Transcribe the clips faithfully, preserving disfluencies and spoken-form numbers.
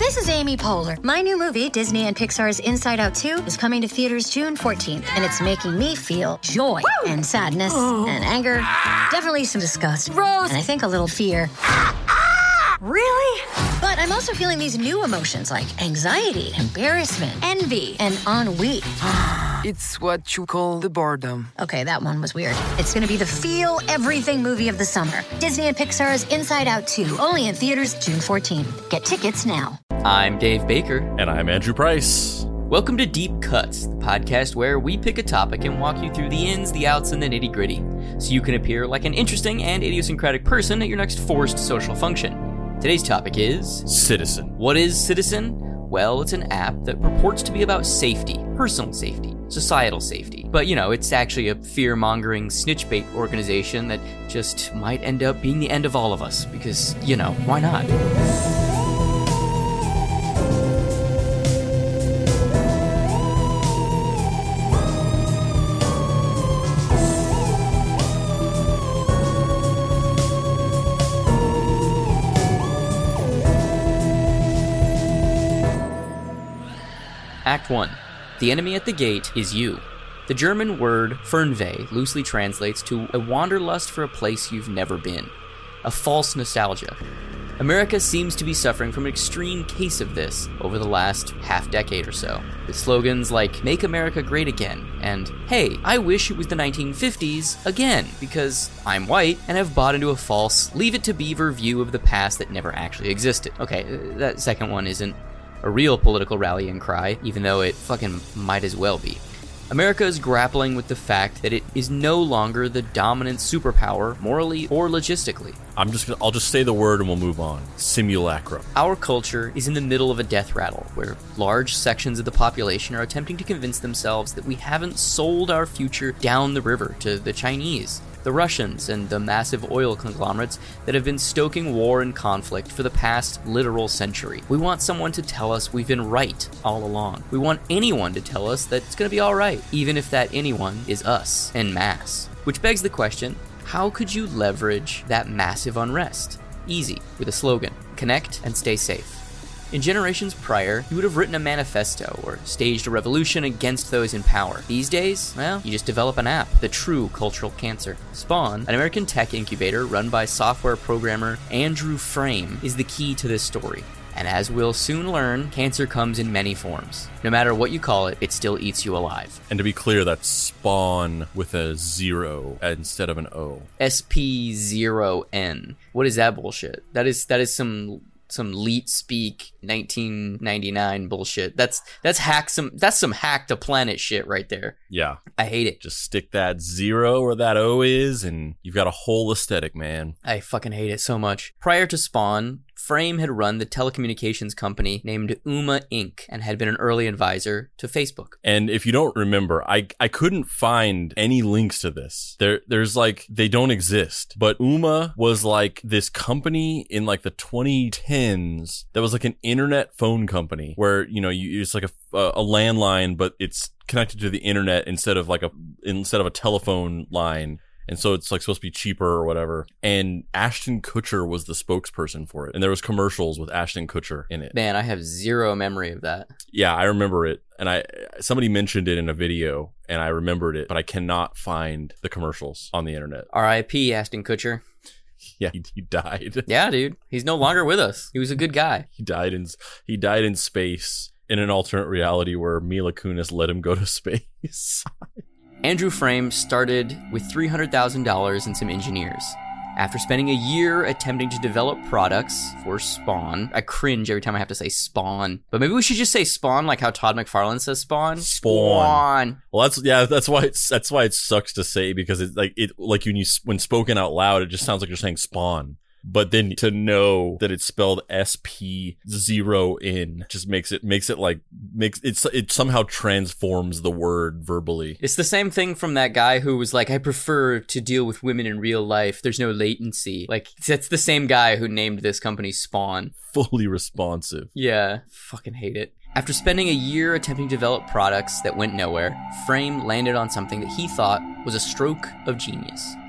This is Amy Poehler. My new movie, Disney and Pixar's Inside Out two, is coming to theaters June fourteenth, and it's making me feel joy Woo! and sadness oh. and anger, definitely some disgust, Rose, and I think a little fear. Really? But I'm also feeling these new emotions like anxiety, embarrassment, envy, and ennui. It's what you call the boredom. Okay, that one was weird. It's gonna be the feel everything movie of the summer. Disney and Pixar's Inside Out two, only in theaters June fourteenth. Get tickets now. I'm Dave Baker. And I'm Andrew Price. Welcome to Deep Cuts, the podcast where we pick a topic and walk you through the ins, the outs, and the nitty-gritty, so you can appear like an interesting and idiosyncratic person at your next forced social function. Today's topic is... Citizen. What is Citizen? Well, it's an app that purports to be about safety, personal safety, societal safety. But, you know, it's actually a fear-mongering snitch-bait organization that just might end up being the end of all of us, because, you know, why not? Act one. The enemy at the gate is you. The German word Fernweh loosely translates to a wanderlust for a place you've never been. A false nostalgia. America seems to be suffering from an extreme case of this over the last half decade or so, with slogans like "Make America Great Again" and "Hey, I wish it was the nineteen fifties again because I'm white and have bought into a false Leave It to Beaver view of the past that never actually existed." Okay, that second one isn't a real political rallying cry, even though it fucking might as well be. America is grappling with the fact that it is no longer the dominant superpower, morally or logistically. I'm just gonna, I'll just say the word and we'll move on. Simulacrum. Our culture is in the middle of a death rattle, where large sections of the population are attempting to convince themselves that we haven't sold our future down the river to the Chinese, the Russians, and the massive oil conglomerates that have been stoking war and conflict for the past literal century. We want someone to tell us we've been right all along. We want anyone to tell us that it's gonna be alright, even if that anyone is us, en masse. Which begs the question, how could you leverage that massive unrest? Easy, with a slogan: connect and stay safe. In generations prior, you would have written a manifesto or staged a revolution against those in power. These days, well, you just develop an app, the true cultural cancer. Spawn, an American tech incubator run by software programmer Andrew Frame, is the key to this story. And as we'll soon learn, cancer comes in many forms. No matter what you call it, it still eats you alive. And to be clear, that's Spawn with a zero instead of an O. S P zero N. What is that bullshit? That is that is some... some leet speak nineteen ninety-nine bullshit. That's that's hack some that's some hack to planet shit right there. Yeah. I hate it. Just stick that zero where that O is and you've got a whole aesthetic, man. I fucking hate it so much. Prior to Spawn, Frame had run the telecommunications company named Ooma Incorporated and had been an early advisor to Facebook. And if you don't remember, I I couldn't find any links to this. There there's like they don't exist. But Ooma was like this company in like the twenty tens that was like an internet phone company where, you know, you it's like a a landline, but it's connected to the internet instead of like a instead of a telephone line. And so it's like supposed to be cheaper or whatever. And Ashton Kutcher was the spokesperson for it. And there was commercials with Ashton Kutcher in it. Man, I have zero memory of that. Yeah, I remember it. And I somebody mentioned it in a video and I remembered it, but I cannot find the commercials on the internet. R I P Ashton Kutcher. Yeah, he, he died. Yeah, dude. He's no longer with us. He was a good guy. He died in he died in space in an alternate reality where Mila Kunis let him go to space. Andrew Frame started with three hundred thousand dollars and some engineers. After spending a year attempting to develop products for Spawn, I cringe every time I have to say Spawn, but maybe we should just say Spawn like how Todd McFarlane says Spawn. Spawn. Spawn. Well, that's yeah, that's why it's that's why it sucks to say because it's like it like when you when spoken out loud, it just sounds like you're saying Spawn. But then to know that it's spelled S P zero N just makes it makes it like makes it's it somehow transforms the word verbally. It's the same thing from that guy who was like, I prefer to deal with women in real life. There's no latency. Like that's the same guy who named this company Spawn. Fully responsive. Yeah, fucking hate it. After spending a year attempting to develop products that went nowhere, Frame landed on something that he thought was a stroke of genius.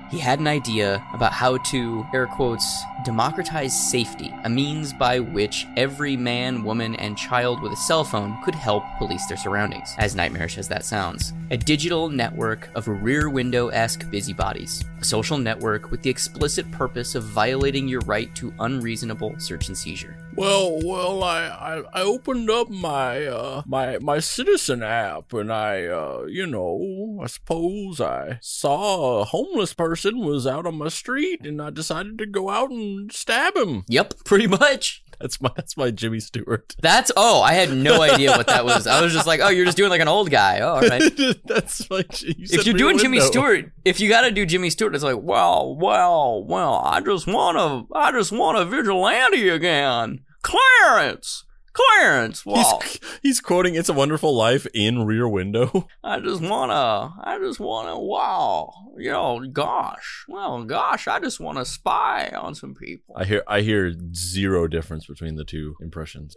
he had an idea about how to, air quotes, democratize safety, a means by which every man, woman, and child with a cell phone could help police their surroundings, as nightmarish as that sounds. A digital network of Rear Window-esque busybodies. A social network with the explicit purpose of violating your right to unreasonable search and seizure. Well, well, I, I, I opened up my, uh, my, my Citizen app and I, uh, you know, I suppose I saw a homeless person was out on my street and I decided to go out and stab him. Yep, pretty much. That's my, that's my Jimmy Stewart. That's, oh, I had no idea what that was. I was just like, oh, you're just doing like an old guy. Oh, all right. That's like, you if you're doing Jimmy Stewart, if you gotta do Jimmy Stewart, it's like, well, well, well, I just wanna, I just want a vigilante again. Clarence! Clarence! Well, he's, he's quoting It's a Wonderful Life in Rear Window. I just wanna, I just wanna, wow, you know, gosh, well, gosh, I just wanna spy on some people. I hear, I hear zero difference between the two impressions.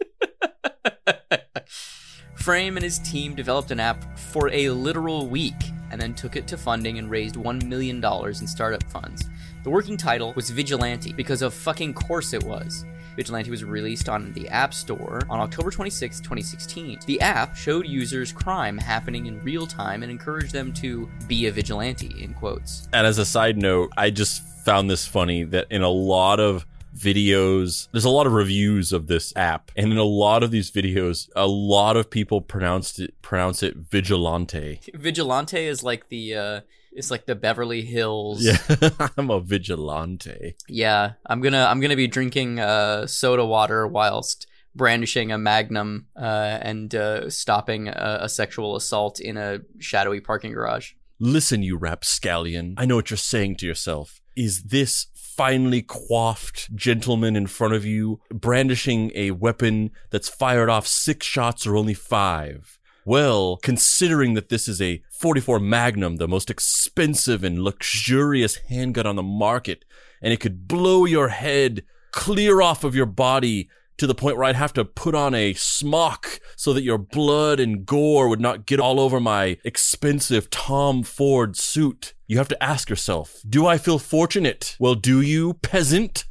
Frame and his team developed an app for a literal week and then took it to funding and raised one million dollars in startup funds. The working title was Vigilante because of fucking course it was. Vigilante was released on the App Store on October twenty-sixth, twenty sixteen. The app showed users crime happening in real time and encouraged them to be a vigilante, in quotes. And as a side note, I just found this funny that in a lot of videos, there's a lot of reviews of this app, and in a lot of these videos, a lot of people pronounced it pronounce it Vigilante. Vigilante is like the uh it's like the Beverly Hills. Yeah, I'm a vigilante. Yeah, I'm gonna I'm gonna be drinking uh soda water whilst brandishing a Magnum uh and uh stopping a, a sexual assault in a shadowy parking garage. Listen, you rapscallion, I know what you're saying to yourself. Is this finely coiffed gentleman in front of you brandishing a weapon that's fired off six shots or only five? Well, considering that this is a forty-four Magnum, the most expensive and luxurious handgun on the market, and it could blow your head clear off of your body to the point where I'd have to put on a smock so that your blood and gore would not get all over my expensive Tom Ford suit. You have to ask yourself, do I feel fortunate? Well, do you, peasant?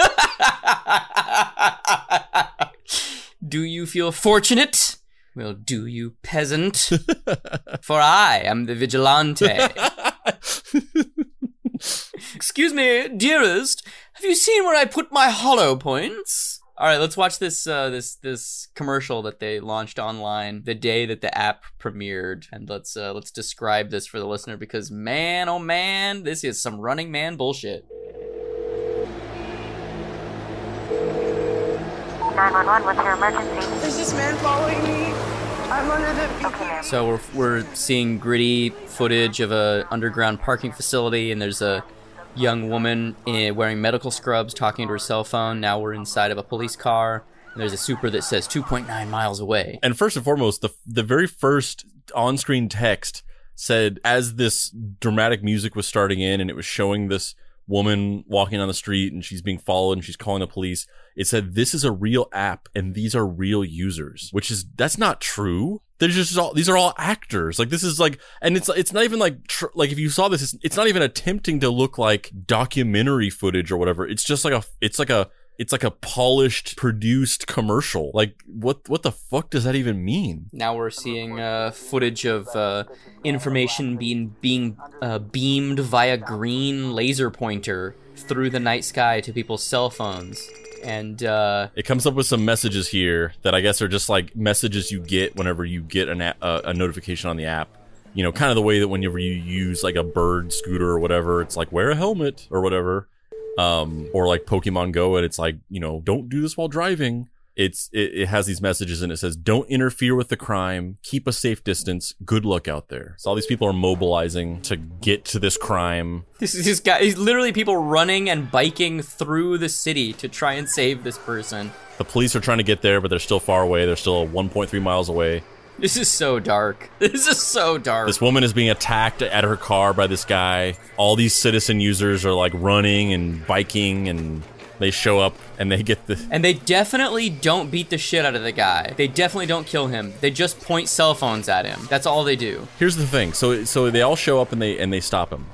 Do you feel fortunate? Well, do you, peasant? For I am the vigilante. Excuse me, dearest. Have you seen where I put my hollow points? All right, let's watch this uh, this this commercial that they launched online the day that the app premiered, and let's uh, let's describe this for the listener because man, oh man, this is some Running Man bullshit. nine one one, what's your emergency? There's this man following me. I'm under the... Okay. So we're, we're seeing gritty footage of a underground parking facility, and there's a young woman in, wearing medical scrubs talking to her cell phone. Now we're inside of a police car, and there's a super that says two point nine miles away. And first and foremost, the the very first on-screen text said, as this dramatic music was starting in and it was showing this woman walking on the street and she's being followed and she's calling the police, it said, this is a real app and these are real users, which is, that's not true. They're just all, these are all actors. Like, this is like, and it's, it's not even like, tr- like if you saw this, it's, it's not even attempting to look like documentary footage or whatever. It's just like a, it's like a, it's like a polished, produced commercial. Like, what what the fuck does that even mean? Now we're seeing uh, footage of uh, information being being uh, beamed via green laser pointer through the night sky to people's cell phones. And uh, it comes up with some messages here that I guess are just like messages you get whenever you get an a-, a, a notification on the app. You know, kind of the way that whenever you use like a bird scooter or whatever, it's like, wear a helmet or whatever. Um, or like Pokemon Go, and it's like, you know, don't do this while driving. It's it, it has these messages and it says, don't interfere with the crime, keep a safe distance, good luck out there. So all these people are mobilizing to get to this crime. This is this guy, he's literally people running and biking through the city to try and save this person. The police are trying to get there, but they're still far away. They're still one point three miles away. This is so dark. This is so dark. This woman is being attacked at her car by this guy. All these citizen users are like running and biking, and they show up and they get the... And they definitely don't beat the shit out of the guy. They definitely don't kill him. They just point cell phones at him. That's all they do. Here's the thing. So so they all show up and they and they stop him.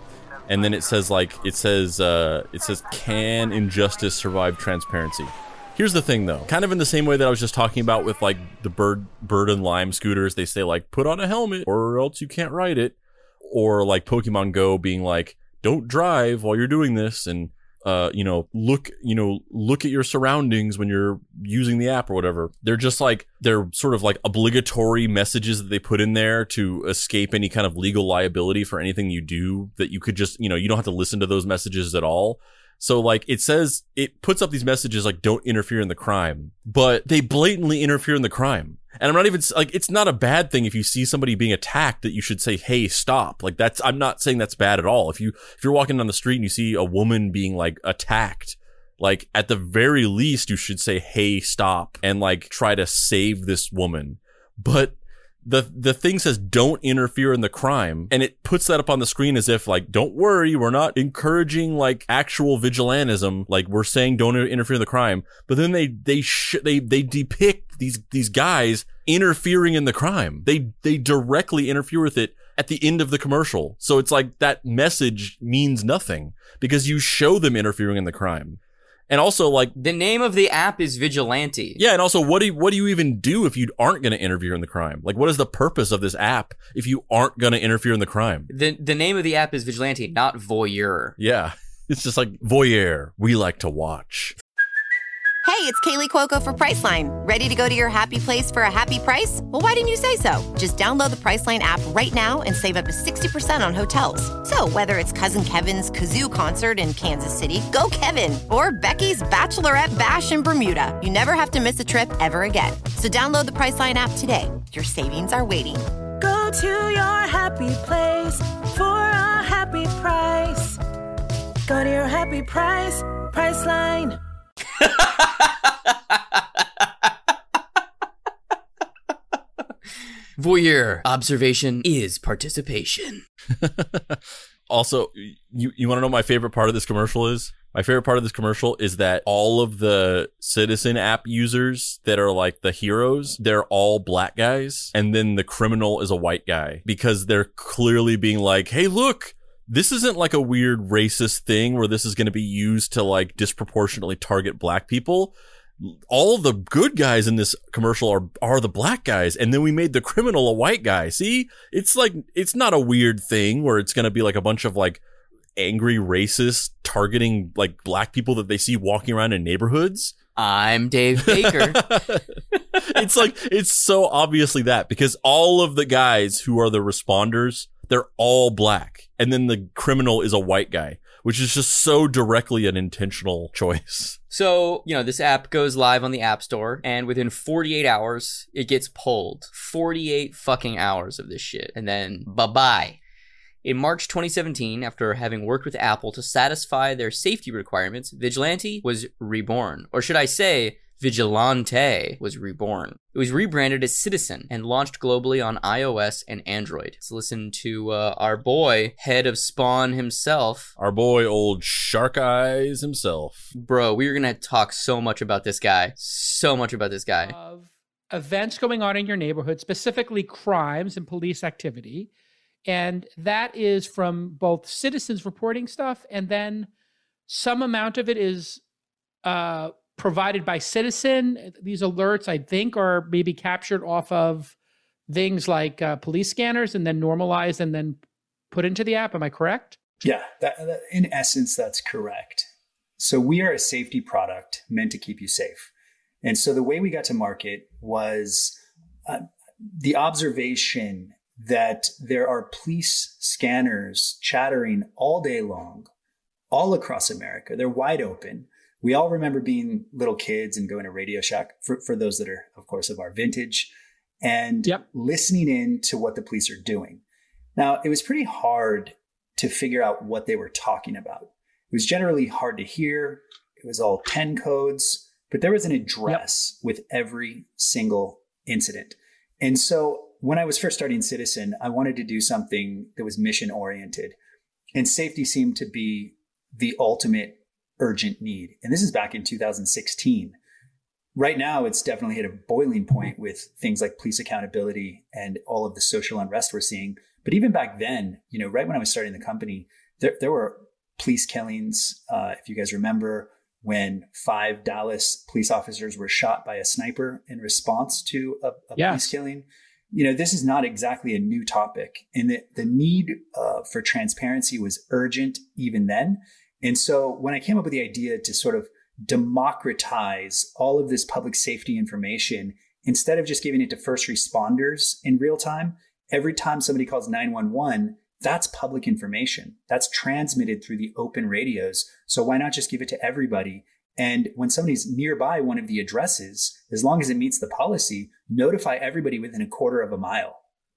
And then it says like, it says, uh, it says, can injustice survive transparency? Here's the thing though, kind of in the same way that I was just talking about with like the bird, bird and lime scooters, they say like, put on a helmet or else you can't ride it. Or like Pokemon Go being like, don't drive while you're doing this. And, uh, you know, look, you know, look at your surroundings when you're using the app or whatever. They're just like, they're sort of like obligatory messages that they put in there to escape any kind of legal liability for anything you do that you could just, you know, you don't have to listen to those messages at all. So like it says, it puts up these messages like, don't interfere in the crime, but they blatantly interfere in the crime. And I'm not even like, it's not a bad thing if you see somebody being attacked that you should say, hey, stop. Like that's, I'm not saying that's bad at all. If you, if you're walking down the street and you see a woman being like attacked, like at the very least you should say, hey, stop, and like try to save this woman. But the, the thing says don't interfere in the crime. And it puts that up on the screen as if like, don't worry, we're not encouraging like actual vigilantism. Like we're saying don't interfere in the crime. But then they, they, sh- they, they depict these, these guys interfering in the crime. They, they directly interfere with it at the end of the commercial. So it's like that message means nothing because you show them interfering in the crime. And also, like, the name of the app is Vigilante. Yeah, and also, what do you, what do you even do if you aren't going to interfere in the crime? Like, what is the purpose of this app if you aren't going to interfere in the crime? The the name of the app is Vigilante, not Voyeur. Yeah, it's just like voyeur. We like to watch. Hey, it's Kaylee Cuoco for Priceline. Ready to go to your happy place for a happy price? Well, why didn't you say so? Just download the Priceline app right now and save up to sixty percent on hotels. So whether it's Cousin Kevin's Kazoo Concert in Kansas City, go Kevin, or Becky's Bachelorette Bash in Bermuda, you never have to miss a trip ever again. So download the Priceline app today. Your savings are waiting. Go to your happy place for a happy price. Go to your happy price, Priceline. Voyeur. Observation is participation. Also, you, you want to know what my favorite part of this commercial is? My favorite part of this commercial is that all of the Citizen app users that are like the heroes, they're all black guys. And then the criminal is a white guy because they're clearly being like, hey, look, this isn't like a weird racist thing where this is going to be used to like disproportionately target black people. All the good guys in this commercial are are the black guys, and then we made the criminal a white guy. See, it's like, it's not a weird thing where it's going to be like a bunch of like angry racists targeting like black people that they see walking around in neighborhoods. I'm Dave Baker. It's like, it's so obviously that because all of the guys who are the responders, they're all black. And then the criminal is a white guy, which is just so directly an intentional choice. So, you know, this app goes live on the App Store, and within forty-eight hours, it gets pulled. forty-eight fucking hours of this shit. And then, bye-bye. In March twenty seventeen, after having worked with Apple to satisfy their safety requirements, Vigilante was reborn. Or should I say, Vigilante was reborn. It was rebranded as Citizen and launched globally on iOS and Android. Let's listen to uh, our boy, head of Spawn himself. Our boy, old Shark Eyes himself. Bro, we are going to talk so much about this guy. So much about this guy. Of events going on in your neighborhood, specifically crimes and police activity. And that is from both citizens reporting stuff, and then some amount of it is uh, provided by Citizen. These alerts, I think, are maybe captured off of things like uh, police scanners and then normalized and then put into the app. Am I correct? Yeah, that, that, in essence, that's correct. So we are a safety product meant to keep you safe. And so the way we got to market was uh, the observation that there are police scanners chattering all day long, all across America. They're wide open. We all remember being little kids and going to Radio Shack, for, for those that are, of course, of our vintage, and yep. listening in to what the police are doing. Now, it was pretty hard to figure out what they were talking about. It was generally hard to hear. It was all ten codes, but there was an address yep. with every single incident. And so when I was first starting Citizen, I wanted to do something that was mission oriented, and safety seemed to be the ultimate urgent need. And this is back in two thousand sixteen. Right now, it's definitely hit a boiling point with things like police accountability and all of the social unrest we're seeing. But even back then, you know, right when I was starting the company, there, there were police killings, uh, if you guys remember, when five Dallas police officers were shot by a sniper in response to a, a yes. police killing. You know, this is not exactly a new topic, and the, the need uh, for transparency was urgent even then. And so when I came up with the idea to sort of democratize all of this public safety information, instead of just giving it to first responders in real time, every time somebody calls nine one one, that's public information. That's transmitted through the open radios. So why not just give it to everybody? And when somebody's nearby one of the addresses, as long as it meets the policy, notify everybody within a quarter of a mile.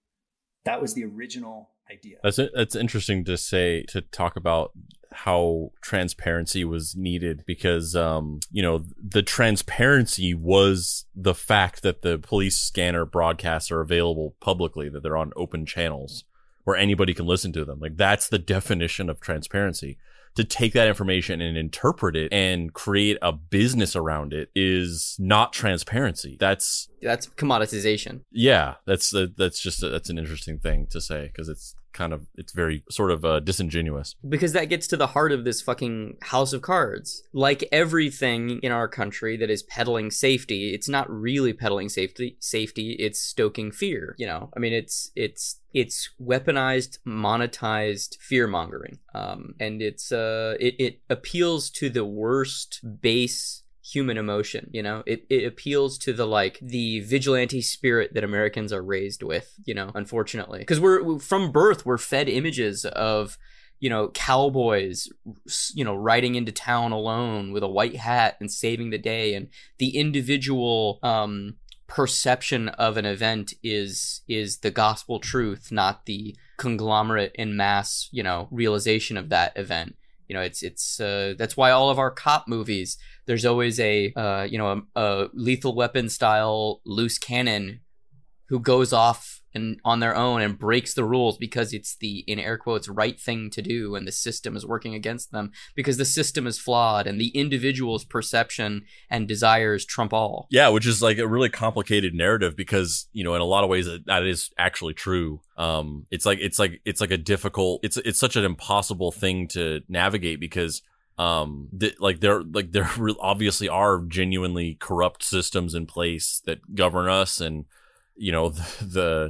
That was the original idea. That's it. That's interesting to say, to talk about how transparency was needed, because, um, you know, the transparency was the fact that the police scanner broadcasts are available publicly, that they're on open channels where anybody can listen to them. Like, that's the definition of transparency. To take that information and interpret it and create a business around it is not transparency. That's that's commoditization. Yeah, that's uh, that's just a, that's an interesting thing to say, because it's kind of it's very sort of uh, disingenuous. Because that gets to the heart of this fucking house of cards. Like everything in our country that is peddling safety, it's not really peddling safety. Safety, it's stoking fear. You know, I mean, it's it's. It's weaponized, monetized fear mongering, um, and it's uh, it it appeals to the worst base human emotion. You know, it it appeals to the like the vigilante spirit that Americans are raised with. You know, unfortunately, because we're from birth we're fed images of, you know, cowboys, you know, riding into town alone with a white hat and saving the day, and the individual um. perception of an event is is the gospel truth, not the conglomerate and mass, you know, realization of that event. You know, it's it's uh, that's why all of our cop movies, there's always a uh, you know a, a Lethal Weapon style loose cannon who goes off and on their own and breaks the rules because it's the, in air quotes, right thing to do, and the system is working against them because the system is flawed and the individual's perception and desires trump all. Yeah, which is like a really complicated narrative, because, you know, in a lot of ways that, that is actually true. Um, it's like it's like it's like a difficult, it's it's such an impossible thing to navigate, because um th- like there like there obviously are genuinely corrupt systems in place that govern us, and you know the, the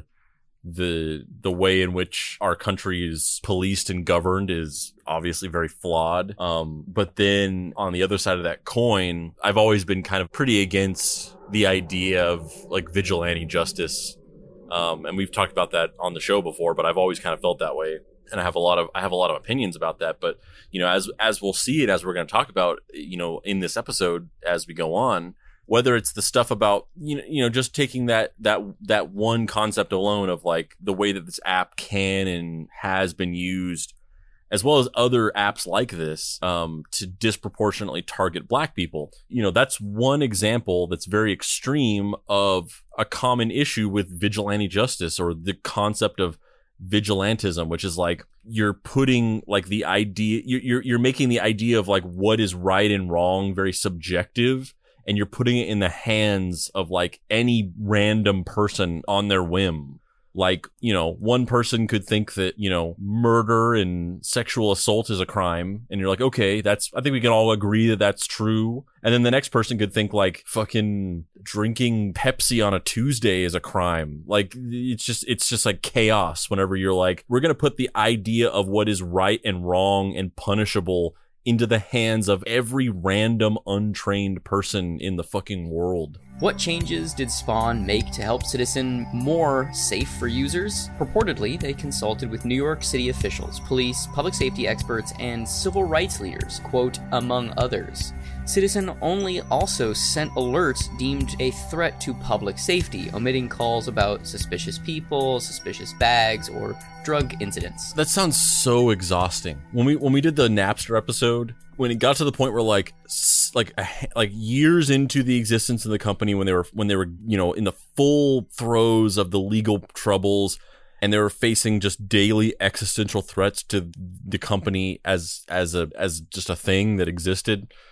the the way in which our country is policed and governed is obviously very flawed. Um, but then on the other side of that coin, I've always been kind of pretty against the idea of like vigilante justice. Um, and we've talked about that on the show before, but I've always kind of felt that way. And I have a lot of I have a lot of opinions about that. But, you know, as as we'll see it, as we're going to talk about, you know, in this episode as we go on, whether it's the stuff about, you know, you know, just taking that that that one concept alone of like the way that this app can and has been used, as well as other apps like this, um, to disproportionately target Black people. You know, that's one example that's very extreme of a common issue with vigilante justice, or the concept of vigilantism, which is like you're putting like the idea, you're you're making the idea of like what is right and wrong very subjective, and you're putting it in the hands of like any random person on their whim. Like, you know, one person could think that, you know, murder and sexual assault is a crime. And you're like, okay, that's, I think we can all agree that that's true. And then the next person could think like fucking drinking Pepsi on a Tuesday is a crime. Like, it's just, it's just like chaos whenever you're like, we're going to put the idea of what is right and wrong and punishable into the hands of every random untrained person in the fucking world. What changes did Spawn make to help Citizen more safe for users? Purportedly, they consulted with New York City officials, police, public safety experts, and civil rights leaders, quote, among others. Citizen only also sent alerts deemed a threat to public safety, omitting calls about suspicious people, suspicious bags, or drug incidents. That sounds so exhausting. When we when we did the Napster episode, when it got to the point where like like like years into the existence of the company, when they were when they were you know in the full throes of the legal troubles, and they were facing just daily existential threats to the company as as a as just a thing that existed.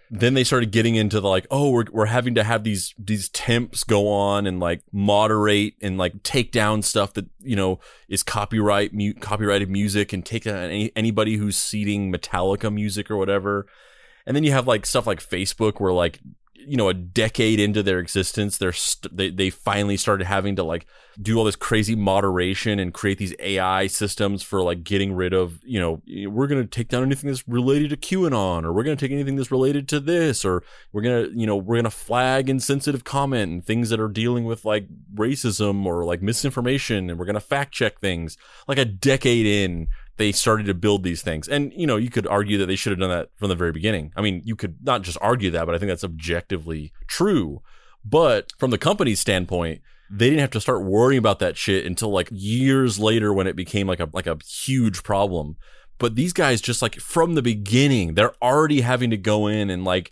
then they started getting into the like, oh, we're we're having to have these these temps go on and like moderate and like take down stuff that, you know, is copyright mu- copyrighted music, and take down any, anybody who's seeding Metallica music or whatever. And then you have like stuff like Facebook where like, you know, a decade into their existence, they're st- they they finally started having to like do all this crazy moderation and create these A I systems for like getting rid of, you know, we're going to take down anything that's related to QAnon, or we're going to take anything that's related to this, or we're going to, you know, we're going to flag insensitive comment and things that are dealing with like racism or like misinformation, and we're going to fact check things. Like a decade in, they started to build these things. And, you know, you could argue that they should have done that from the very beginning. I mean, you could not just argue that, but I think that's objectively true. But from the company's standpoint, they didn't have to start worrying about that shit until like years later when it became like a like a huge problem. But these guys just like from the beginning, they're already having to go in and like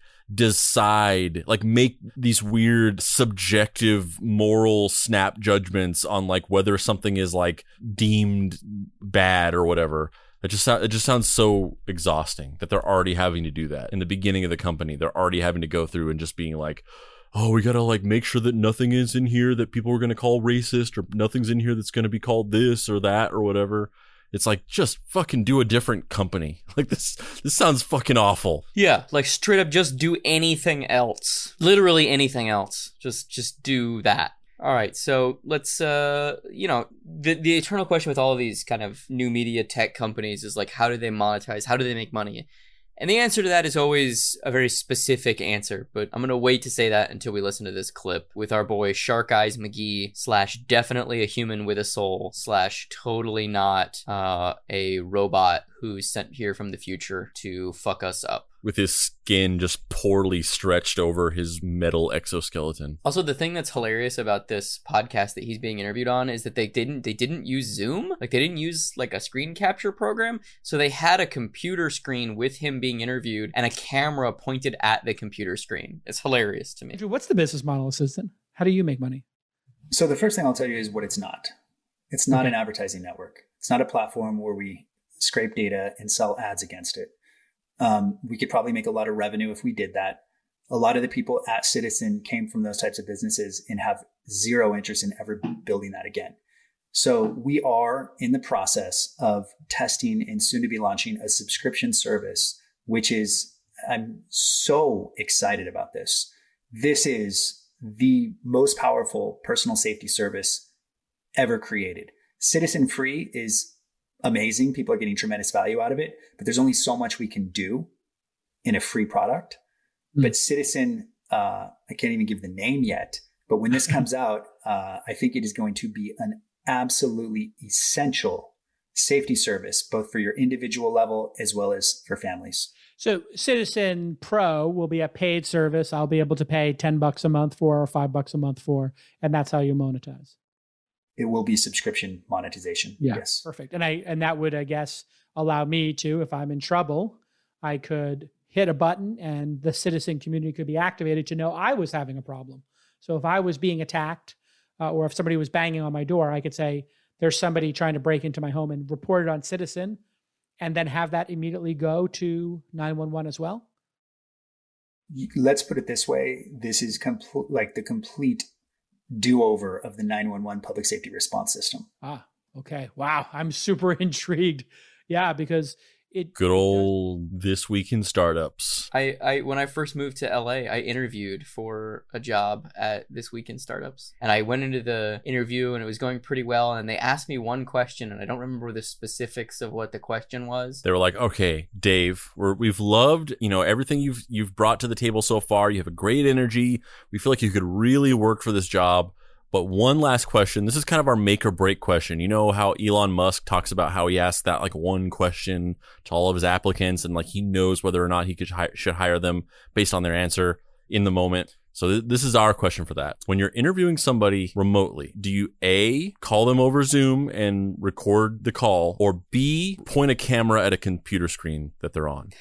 decide, like make these weird subjective moral snap judgments on like whether something is like deemed bad or whatever. It just it just sounds so exhausting that they're already having to do that in the beginning of the company. They're already having to go through and just being like, oh, we gotta like make sure that nothing is in here that people are gonna call racist, or nothing's in here that's gonna be called this or that or whatever. It's like, just fucking do a different company. Like this, this sounds fucking awful. Yeah, like straight up, just do anything else. Literally anything else. Just, just do that. All right, so let's, uh, you know, the the eternal question with all of these kind of new media tech companies is like, how do they monetize? How do they make money? And the answer to that is always a very specific answer, but I'm going to wait to say that until we listen to this clip with our boy Shark Eyes McGee slash definitely a human with a soul slash totally not uh, a robot who's sent here from the future to fuck us up. With his skin just poorly stretched over his metal exoskeleton. Also, the thing that's hilarious about this podcast that he's being interviewed on is that they didn't they didn't use Zoom. Like, they didn't use like a screen capture program. So they had a computer screen with him being interviewed and a camera pointed at the computer screen. It's hilarious to me. Andrew, what's the business model, Assistant? How do you make money? So the first thing I'll tell you is what it's not. It's not Okay. an advertising network. It's not a platform where we scrape data and sell ads against it. Um, we could probably make a lot of revenue if we did that. A lot of the people at Citizen came from those types of businesses and have zero interest in ever building that again. So we are in the process of testing and soon to be launching a subscription service, which is, I'm so excited about this. This is the most powerful personal safety service ever created. Citizen Free is amazing. People are getting tremendous value out of it, but there's only so much we can do in a free product. Mm. But Citizen, uh, I can't even give the name yet, but when this comes out, uh, I think it is going to be an absolutely essential safety service, both for your individual level as well as for families. So Citizen Pro will be a paid service. I'll be able to pay ten bucks a month for or five bucks a month for, and that's how you monetize. It will be subscription monetization. Yeah, yes. Perfect. And I and that would, I guess, allow me to, if I'm in trouble, I could hit a button and the citizen community could be activated to know I was having a problem. So if I was being attacked uh, or if somebody was banging on my door, I could say, there's somebody trying to break into my home, and report it on Citizen, and then have that immediately go to nine one one as well. Let's put it this way. This is complete, like the complete do-over of the nine one one public safety response system. Ah, okay. Wow. I'm super intrigued. Yeah, because it Good old This Week in Startups. I, I when I first moved to L A, I interviewed for a job at This Week in Startups. And I went into the interview and it was going pretty well. And they asked me one question, and I don't remember the specifics of what the question was. They were like, okay, Dave, we're, we've loved, you know, everything you've you've brought to the table so far. You have a great energy. We feel like you could really work for this job. But one last question. This is kind of our make or break question. You know how Elon Musk talks about how he asks that like one question to all of his applicants, and like he knows whether or not he could hi- should hire them based on their answer in the moment. So th- this is our question for that. When you're interviewing somebody remotely, do you A, call them over Zoom and record the call, or B, point a camera at a computer screen that they're on?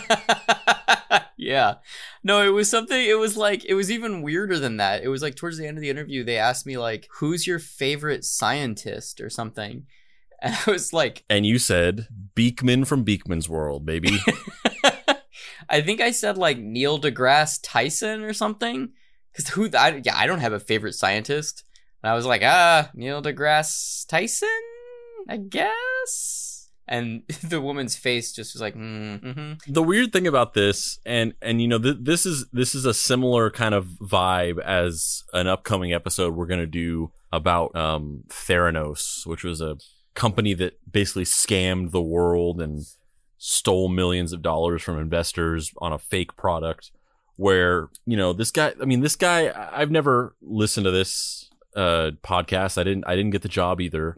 Yeah. No, it was something, it was like, it was even weirder than that. It was like towards the end of the interview, they asked me like, who's your favorite scientist or something? And I was like... And you said, Beekman from Beekman's World, baby. I think I said like Neil deGrasse Tyson or something. Because who? I, yeah, I don't have a favorite scientist. And I was like, ah, Neil deGrasse Tyson, I guess. And the woman's face just was like, mm, mm-hmm. The weird thing about this, and and you know, th- this is this is a similar kind of vibe as an upcoming episode we're gonna do about um, Theranos, which was a company that basically scammed the world and stole millions of dollars from investors on a fake product. Where, you know, this guy, I mean, this guy, I've never listened to this uh, podcast. I didn't, I didn't get the job either.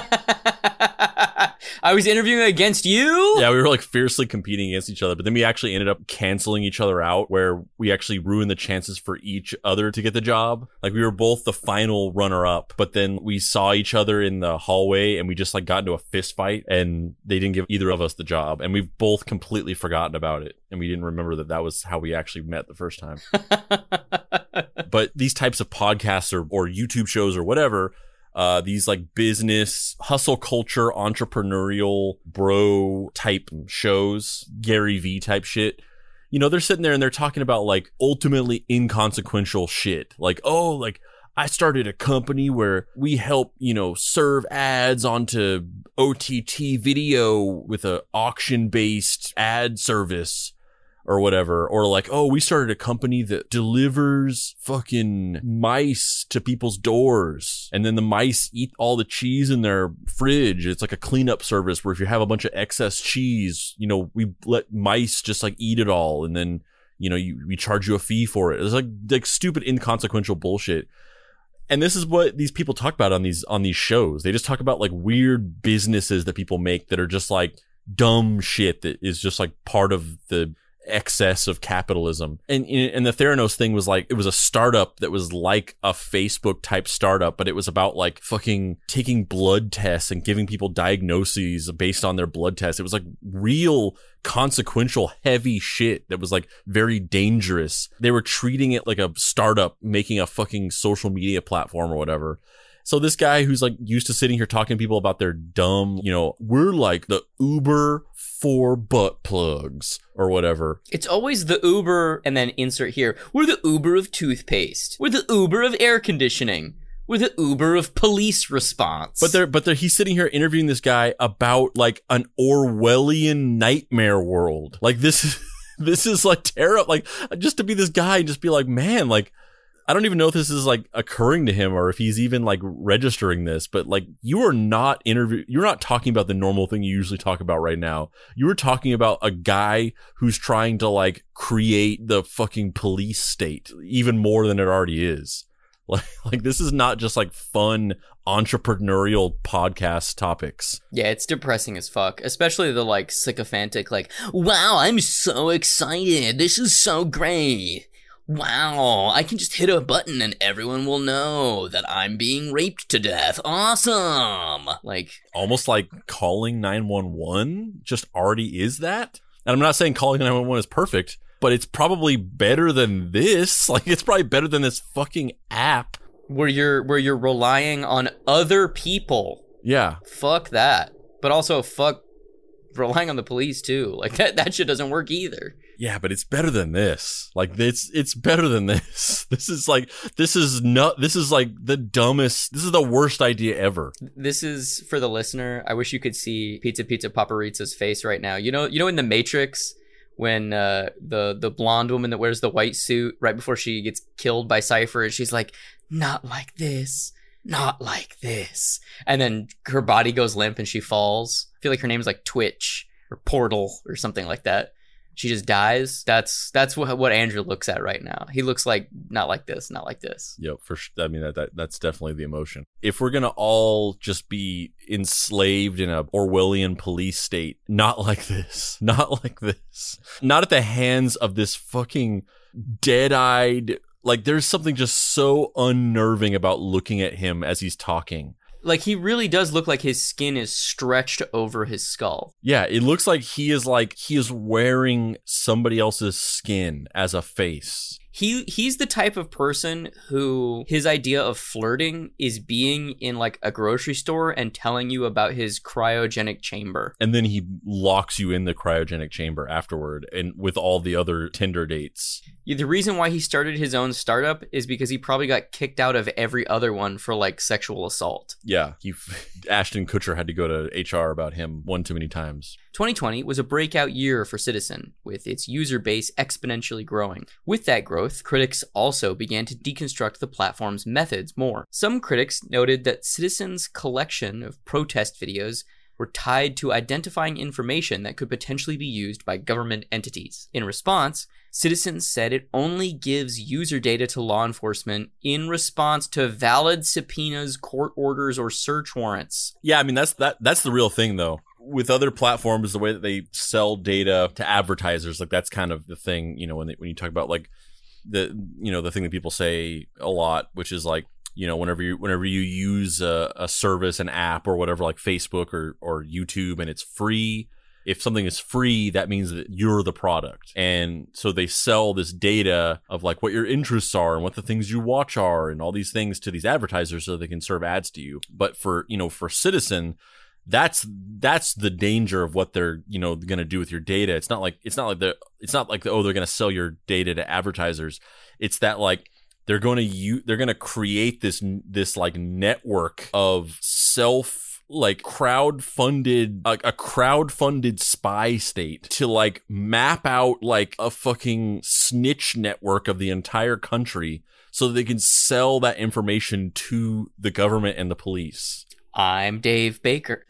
I was interviewing against you? Yeah, we were like fiercely competing against each other, but then we actually ended up canceling each other out where we actually ruined the chances for each other to get the job. Like we were both the final runner up, but then we saw each other in the hallway and we just like got into a fist fight and they didn't give either of us the job. And we've both completely forgotten about it. And we didn't remember that that was how we actually met the first time. But these types of podcasts or, or YouTube shows or whatever, Uh, these like business, hustle culture, entrepreneurial bro type shows, Gary V type shit. You know, they're sitting there and they're talking about like ultimately inconsequential shit. Like, oh, like I started a company where we help, you know, serve ads onto O T T video with a auction based ad service. Or whatever, or like, oh, we started a company that delivers fucking mice to people's doors, and then the mice eat all the cheese in their fridge. It's like a cleanup service where if you have a bunch of excess cheese, you know, we let mice just like eat it all, and then, you know, you, we charge you a fee for it. It's like like stupid, inconsequential bullshit. And this is what these people talk about on these on these shows. They just talk about like weird businesses that people make that are just like dumb shit that is just like part of the excess of capitalism. And and the Theranos thing was like, it was a startup that was like a Facebook type startup, but it was about like fucking taking blood tests and giving people diagnoses based on their blood tests. It was like real consequential heavy shit that was like very dangerous. They were treating it like a startup making a fucking social media platform or whatever. So this guy who's like used to sitting here talking to people about their dumb, you know, we're like the Uber for butt plugs or whatever. It's always the Uber and then insert here. We're the Uber of toothpaste. We're the Uber of air conditioning. We're the Uber of police response. But they're, but they're, he's sitting here interviewing this guy about like an Orwellian nightmare world. Like this is, this is like terrible. Like just to be this guy and just be like, man, like, I don't even know if this is like occurring to him or if he's even like registering this, but like you are not interview, you're not talking about the normal thing you usually talk about right now. You were talking about a guy who's trying to like create the fucking police state even more than it already is. Like, like this is not just like fun entrepreneurial podcast topics. Yeah, it's depressing as fuck, especially the like sycophantic, like, wow, I'm so excited. This is so great. Wow, I can just hit a button and everyone will know that I'm being raped to death. Awesome. Like almost like calling nine one one just already is that. And I'm not saying calling nine one one is perfect, but it's probably better than this. Like it's probably better than this fucking app where you're where you're relying on other people. Yeah. Fuck that. But also fuck relying on the police too. Like that that shit doesn't work either. Yeah, but it's better than this. Like it's it's better than this. This is like this is not this is like the dumbest. This is the worst idea ever. This is for the listener. I wish you could see Pizza Pizza Paparizza's face right now. You know, you know in the Matrix when uh, the the blonde woman that wears the white suit right before she gets killed by Cypher, and she's like, "Not like this, not like this," and then her body goes limp and she falls. I feel like her name is like Twitch or Portal or something like that. She just dies. That's that's what what Andrew looks at right now. He looks like not like this, not like this. Yep, for sure. I mean that, that that's definitely the emotion. If we're gonna all just be enslaved in a Orwellian police state, not like this, not like this, not at the hands of this fucking dead-eyed. Like there's something just so unnerving about looking at him as he's talking. Like, he really does look like his skin is stretched over his skull. Yeah, it looks like he is like, he is wearing somebody else's skin as a face. He he's the type of person who his idea of flirting is being in like a grocery store and telling you about his cryogenic chamber. And then he locks you in the cryogenic chamber afterward and with all the other Tinder dates. Yeah, the reason why he started his own startup is because he probably got kicked out of every other one for like sexual assault. Yeah, he, Ashton Kutcher had to go to H R about him one too many times. twenty twenty was a breakout year for Citizen, with its user base exponentially growing. With that growth, critics also began to deconstruct the platform's methods more. Some critics noted that Citizen's collection of protest videos were tied to identifying information that could potentially be used by government entities. In response, Citizen said it only gives user data to law enforcement in response to valid subpoenas, court orders, or search warrants. Yeah, I mean, that's that. That's the real thing, though. With other platforms, the way that they sell data to advertisers, like that's kind of the thing, you know, when they, when you talk about like the, you know, the thing that people say a lot, which is like, you know, whenever you whenever you use a, a service, an app or whatever, like Facebook or, or YouTube, and it's free, if something is free, that means that you're the product. And so they sell this data of like what your interests are and what the things you watch are and all these things to these advertisers so they can serve ads to you. But for, you know, for Citizen, that's that's the danger of what they're, you know, going to do with your data. It's not like it's not like the it's not like the, oh, they're going to sell your data to advertisers. It's that like they're going to use, they're going to create this this like network of self like crowd-funded like a crowd-funded spy state to like map out like a fucking snitch network of the entire country so that they can sell that information to the government and the police. I'm Dave Baker.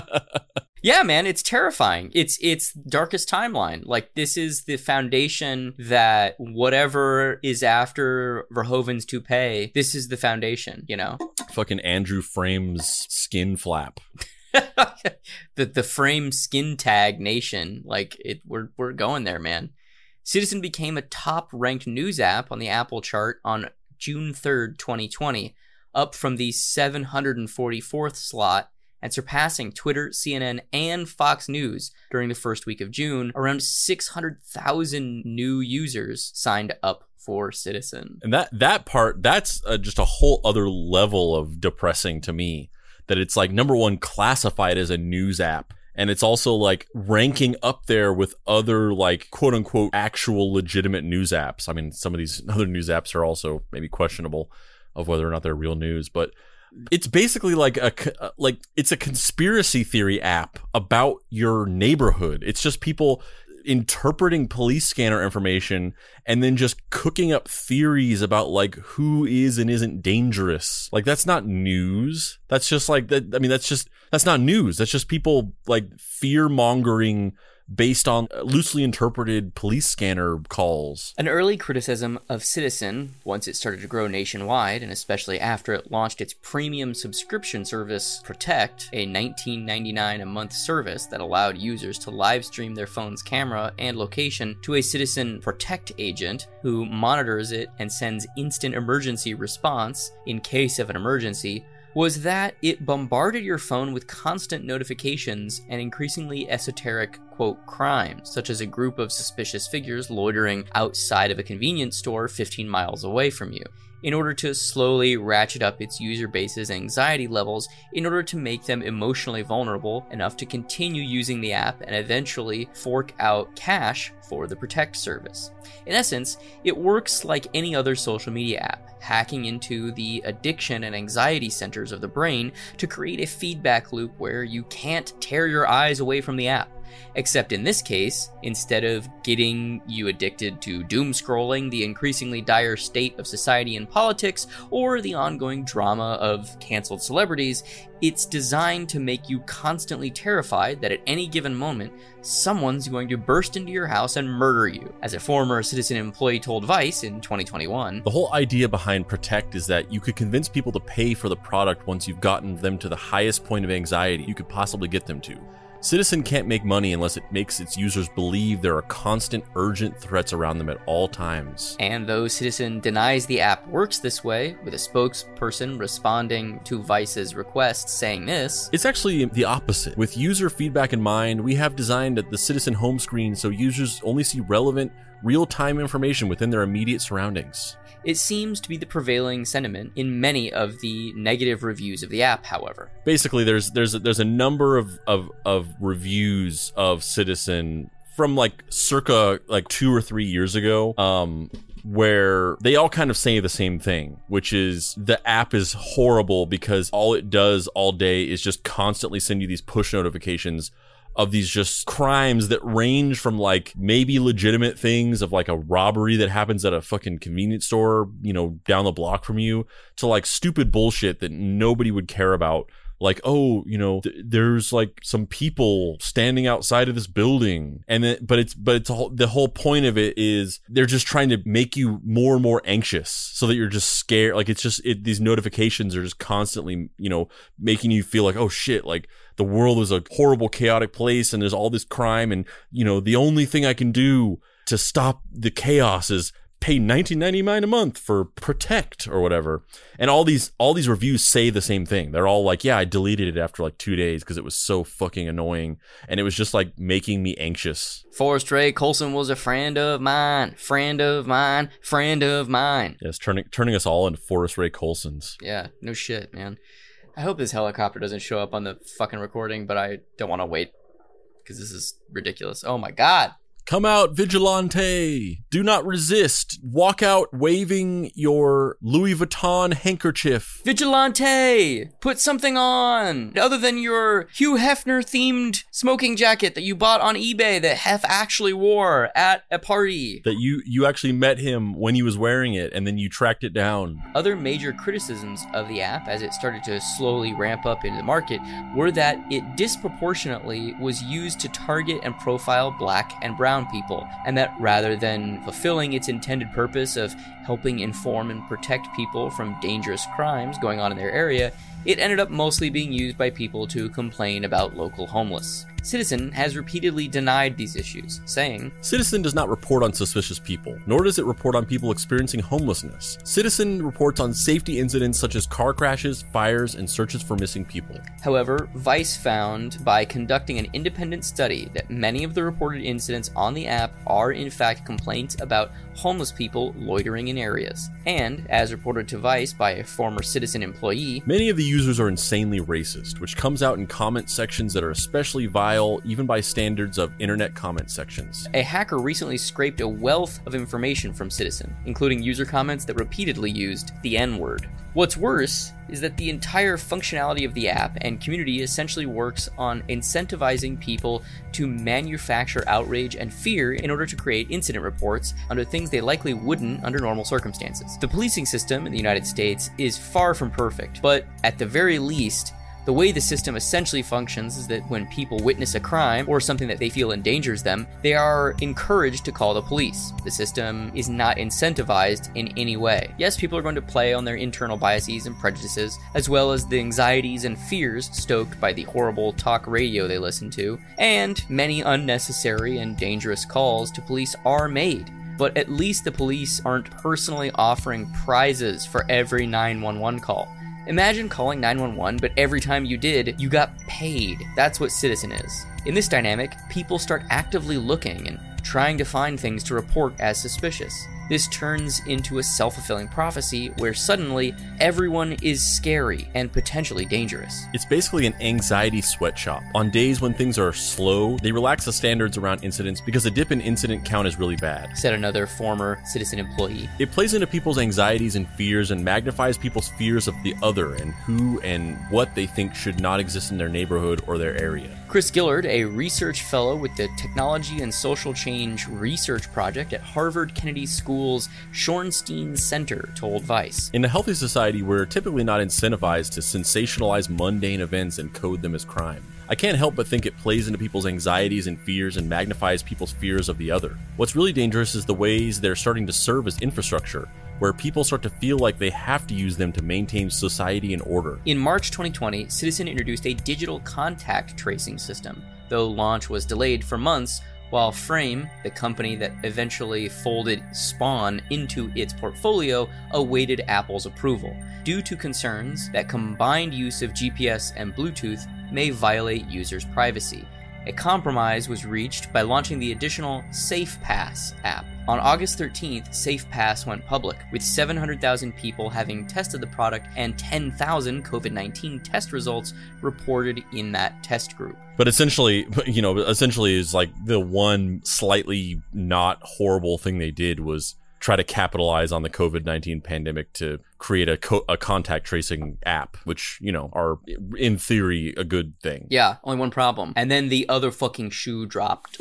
Yeah, man, it's terrifying. It's it's darkest timeline. Like, this is the foundation that whatever is after Verhoeven's toupee, this is the foundation, you know? Fucking Andrew Frame's skin flap. the the Frame skin tag nation. Like, it we're we're going there, man. Citizen became a top-ranked news app on the Apple chart on June third, twenty twenty, up from the seven hundred forty-fourth slot, and surpassing Twitter, C N N, and Fox News during the first week of June. Around six hundred thousand new users signed up for Citizen. And that that part, that's uh, just a whole other level of depressing to me, that it's like, number one, classified as a news app. And it's also like ranking up there with other like quote unquote actual legitimate news apps. I mean, some of these other news apps are also maybe questionable of whether or not they're real news, but it's basically like a like it's a conspiracy theory app about your neighborhood. It's just people interpreting police scanner information and then just cooking up theories about like who is and isn't dangerous. Like, that's not news. That's just like that. I mean, that's just that's not news. That's just people like fear mongering based on loosely interpreted police scanner calls. An early criticism of Citizen, once it started to grow nationwide, and especially after it launched its premium subscription service, Protect, a nineteen ninety-nine dollars a month service that allowed users to live stream their phone's camera and location to a Citizen Protect agent who monitors it and sends instant emergency response in case of an emergency, was that it bombarded your phone with constant notifications and increasingly esoteric, quote, crimes, such as a group of suspicious figures loitering outside of a convenience store fifteen miles away from you, in order to slowly ratchet up its user base's anxiety levels in order to make them emotionally vulnerable enough to continue using the app and eventually fork out cash for the Protect service. In essence, it works like any other social media app, hacking into the addiction and anxiety centers of the brain to create a feedback loop where you can't tear your eyes away from the app. Except in this case, instead of getting you addicted to doom scrolling, the increasingly dire state of society and politics, or the ongoing drama of canceled celebrities, it's designed to make you constantly terrified that at any given moment, someone's going to burst into your house and murder you. As a former Citizen employee told Vice in twenty twenty-one, the whole idea behind Protect is that you could convince people to pay for the product once you've gotten them to the highest point of anxiety you could possibly get them to. Citizen can't make money unless it makes its users believe there are constant, urgent threats around them at all times. And though Citizen denies the app works this way, with a spokesperson responding to Vice's request saying this, it's actually the opposite. With user feedback in mind, we have designed the Citizen home screen so users only see relevant, real-time information within their immediate surroundings. It seems to be the prevailing sentiment in many of the negative reviews of the app, however. Basically, there's there's there's a number of of, of reviews of Citizen from like circa like two or three years ago, um, where they all kind of say the same thing, which is the app is horrible because all it does all day is just constantly send you these push notifications of these just crimes that range from like maybe legitimate things of like a robbery that happens at a fucking convenience store, you know, down the block from you, to like stupid bullshit that nobody would care about. Like, oh, you know, th- there's like some people standing outside of this building, and then, but it's, but it's a whole, the whole point of it is they're just trying to make you more and more anxious so that you're just scared. Like, it's just, it, these notifications are just constantly, you know, making you feel like, oh shit, like the world is a horrible, chaotic place and there's all this crime. And, you know, the only thing I can do to stop the chaos is pay nineteen ninety-nine a month for Protect or whatever. And all these all these reviews say the same thing. They're all like, yeah, I deleted it after like two days because it was so fucking annoying and it was just like making me anxious. Forrest Ray Coulson was a friend of mine, friend of mine, friend of mine. Yes, turning turning us all into Forrest Ray Coulsons. Yeah, no shit, man. I hope this helicopter doesn't show up on the fucking recording, but I don't want to wait because this is ridiculous. Oh my god. Come out, vigilante. Do not resist. Walk out waving your Louis Vuitton handkerchief. Vigilante! Put something on other than your Hugh Hefner themed smoking jacket that you bought on eBay that Hef actually wore at a party. That you, you actually met him when he was wearing it and then you tracked it down. Other major criticisms of the app as it started to slowly ramp up into the market were that it disproportionately was used to target and profile black and brown people, and that rather than fulfilling its intended purpose of helping inform and protect people from dangerous crimes going on in their area, it ended up mostly being used by people to complain about local homeless. Citizen has repeatedly denied these issues, saying, Citizen does not report on suspicious people, nor does it report on people experiencing homelessness. Citizen reports on safety incidents such as car crashes, fires, and searches for missing people. However, Vice found by conducting an independent study that many of the reported incidents on the app are in fact complaints about homeless people loitering in areas. And, as reported to Vice by a former Citizen employee, many of the users are insanely racist, which comes out in comment sections that are especially vile even by standards of internet comment sections. A hacker recently scraped a wealth of information from Citizen, including user comments that repeatedly used the N-word. What's worse is that the entire functionality of the app and community essentially works on incentivizing people to manufacture outrage and fear in order to create incident reports under things they likely wouldn't under normal circumstances. The policing system in the United States is far from perfect, but at the very least, the way the system essentially functions is that when people witness a crime or something that they feel endangers them, they are encouraged to call the police. The system is not incentivized in any way. Yes, people are going to play on their internal biases and prejudices, as well as the anxieties and fears stoked by the horrible talk radio they listen to, and many unnecessary and dangerous calls to police are made. But at least the police aren't personally offering prizes for every nine one one call. Imagine calling nine one one, but every time you did, you got paid. That's what Citizen is. In this dynamic, people start actively looking and trying to find things to report as suspicious. This turns into a self-fulfilling prophecy where suddenly everyone is scary and potentially dangerous. It's basically an anxiety sweatshop. On days when things are slow, they relax the standards around incidents because a dip in incident count is really bad, said another former Citizen employee. It plays into people's anxieties and fears and magnifies people's fears of the other and who and what they think should not exist in their neighborhood or their area. Chris Gillard, a research fellow with the Technology and Social Change Research Project at Harvard Kennedy School's Shorenstein Center, told Vice. In a healthy society, we're typically not incentivized to sensationalize mundane events and code them as crime. I can't help but think it plays into people's anxieties and fears and magnifies people's fears of the other. What's really dangerous is the ways they're starting to serve as infrastructure, where people start to feel like they have to use them to maintain society and order. In March twenty twenty, Citizen introduced a digital contact tracing system, though launch was delayed for months, while Frame, the company that eventually folded Spawn into its portfolio, awaited Apple's approval, due to concerns that combined use of G P S and Bluetooth may violate users' privacy. A compromise was reached by launching the additional SafePass app. On August thirteenth, SafePass went public, with seven hundred thousand people having tested the product and ten thousand COVID nineteen test results reported in that test group. But essentially, you know, essentially is like the one slightly not horrible thing they did was try to capitalize on the COVID nineteen pandemic to create a, co- a contact tracing app, which, you know, are in theory a good thing. Yeah, only one problem. And then the other fucking shoe dropped.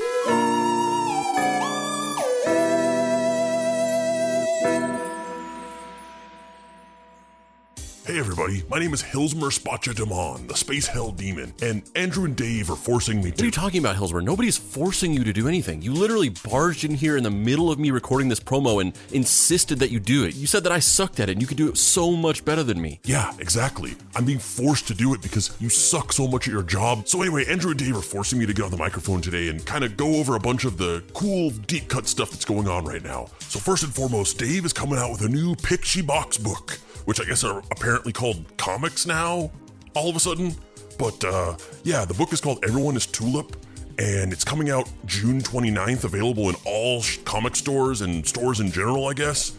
Hey everybody, my name is Hilsmer Spotchademon, the Space Hell Demon, and Andrew and Dave are forcing me to- What are you talking about, Hilsmer? Nobody's forcing you to do anything. You literally barged in here in the middle of me recording this promo and insisted that you do it. You said that I sucked at it and you could do it so much better than me. Yeah, exactly. I'm being forced to do it because you suck so much at your job. So anyway, Andrew and Dave are forcing me to get on the microphone today and kind of go over a bunch of the cool deep cut stuff that's going on right now. So first and foremost, Dave is coming out with a new Picture Box book, which I guess are apparently called comics now, all of a sudden. But uh, yeah, the book is called Everyone is Tulip, and it's coming out June twenty-ninth, available in all sh- comic stores and stores in general, I guess.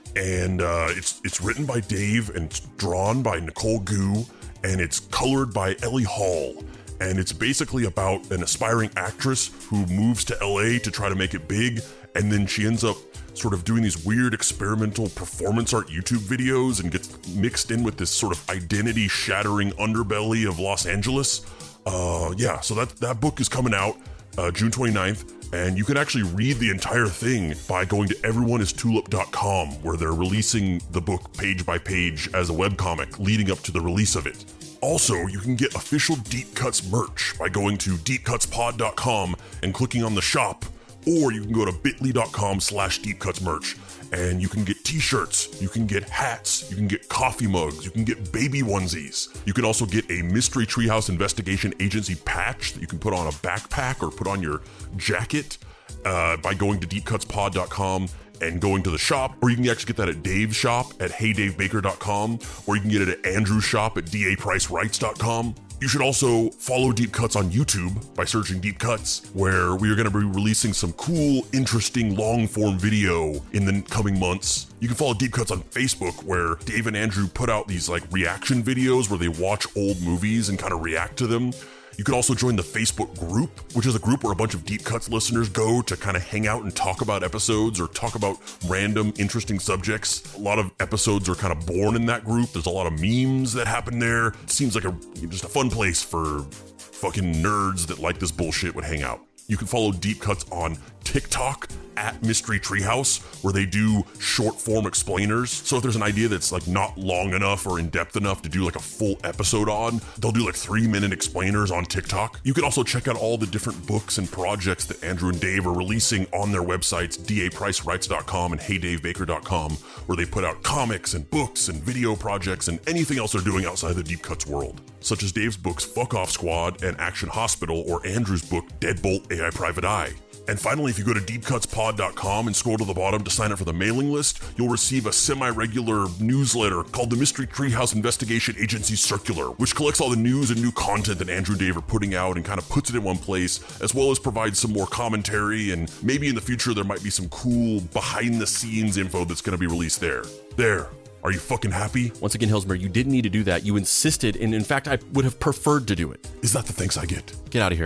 And uh, it's it's written by Dave, and it's drawn by Nicole Gu, and it's colored by Ellie Hall. And it's basically about an aspiring actress who moves to L A to try to make it big, and then she ends up sort of doing these weird experimental performance art YouTube videos and gets mixed in with this sort of identity shattering underbelly of Los Angeles. Uh, yeah, so that, that book is coming out uh, June twenty-ninth, and you can actually read the entire thing by going to everyone is tulip dot com, where they're releasing the book page by page as a webcomic leading up to the release of it. Also, you can get official Deep Cuts merch by going to deep cuts pod dot com and clicking on the shop, or you can go to bit.ly dot com slash deepcutsmerch, and you can get t-shirts, you can get hats, you can get coffee mugs, you can get baby onesies. You can also get a Mystery Treehouse Investigation Agency patch that you can put on a backpack or put on your jacket uh, by going to deep cuts pod dot com and going to the shop, or you can actually get that at Dave's shop at hey dave baker dot com, or you can get it at Andrew's shop at d a price writes dot com. You should also follow Deep Cuts on YouTube by searching Deep Cuts, where we are going to be releasing some cool, interesting, long-form video in the coming months. You can follow Deep Cuts on Facebook, where Dave and Andrew put out these like reaction videos where they watch old movies and kind of react to them. You can also join the Facebook group, which is a group where a bunch of Deep Cuts listeners go to kind of hang out and talk about episodes or talk about random, interesting subjects. A lot of episodes are kind of born in that group. There's a lot of memes that happen there. It seems like a just a fun place for fucking nerds that like this bullshit would hang out. You can follow Deep Cuts on TikTok at Mystery Treehouse, where they do short form explainers. So if there's an idea that's like not long enough or in depth enough to do like a full episode on, they'll do like three minute explainers on TikTok. You can also check out all the different books and projects that Andrew and Dave are releasing on their websites, d a price writes dot com and hey dave baker dot com, where they put out comics and books and video projects and anything else they're doing outside the Deep Cuts world, such as Dave's books Fuck Off Squad and Action Hospital, or Andrew's book Deadbolt A I Private Eye. And finally, if you go to deep cuts pod dot com and scroll to the bottom to sign up for the mailing list, you'll receive a semi-regular newsletter called the Mystery Treehouse Investigation Agency Circular, which collects all the news and new content that Andrew and Dave are putting out and kind of puts it in one place, as well as provides some more commentary, and maybe in the future there might be some cool behind-the-scenes info that's going to be released there. There. Are you fucking happy? Once again, Hilsmer, you didn't need to do that. You insisted, and in fact, I would have preferred to do it. Is that the thanks I get? Get out of here.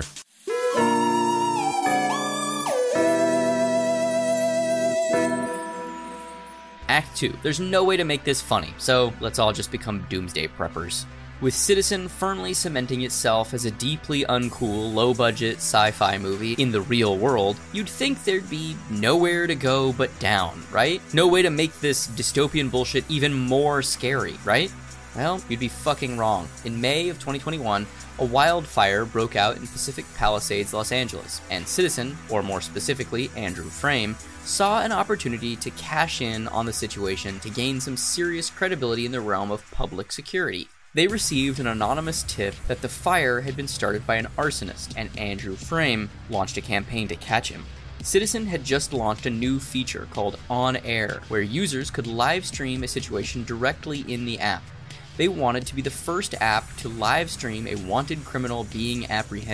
Act two. There's no way to make this funny, so let's all just become doomsday preppers. With Citizen firmly cementing itself as a deeply uncool, low-budget sci-fi movie in the real world, you'd think there'd be nowhere to go but down, right? No way to make this dystopian bullshit even more scary, right? Well, you'd be fucking wrong. In May of twenty twenty-one, a wildfire broke out in Pacific Palisades, Los Angeles, and Citizen, or more specifically, Andrew Frame, saw an opportunity to cash in on the situation to gain some serious credibility in the realm of public security. They received an anonymous tip that the fire had been started by an arsonist, and Andrew Frame launched a campaign to catch him. Citizen had just launched a new feature called On Air, where users could live stream a situation directly in the app. They wanted to be the first app to live stream a wanted criminal being apprehended.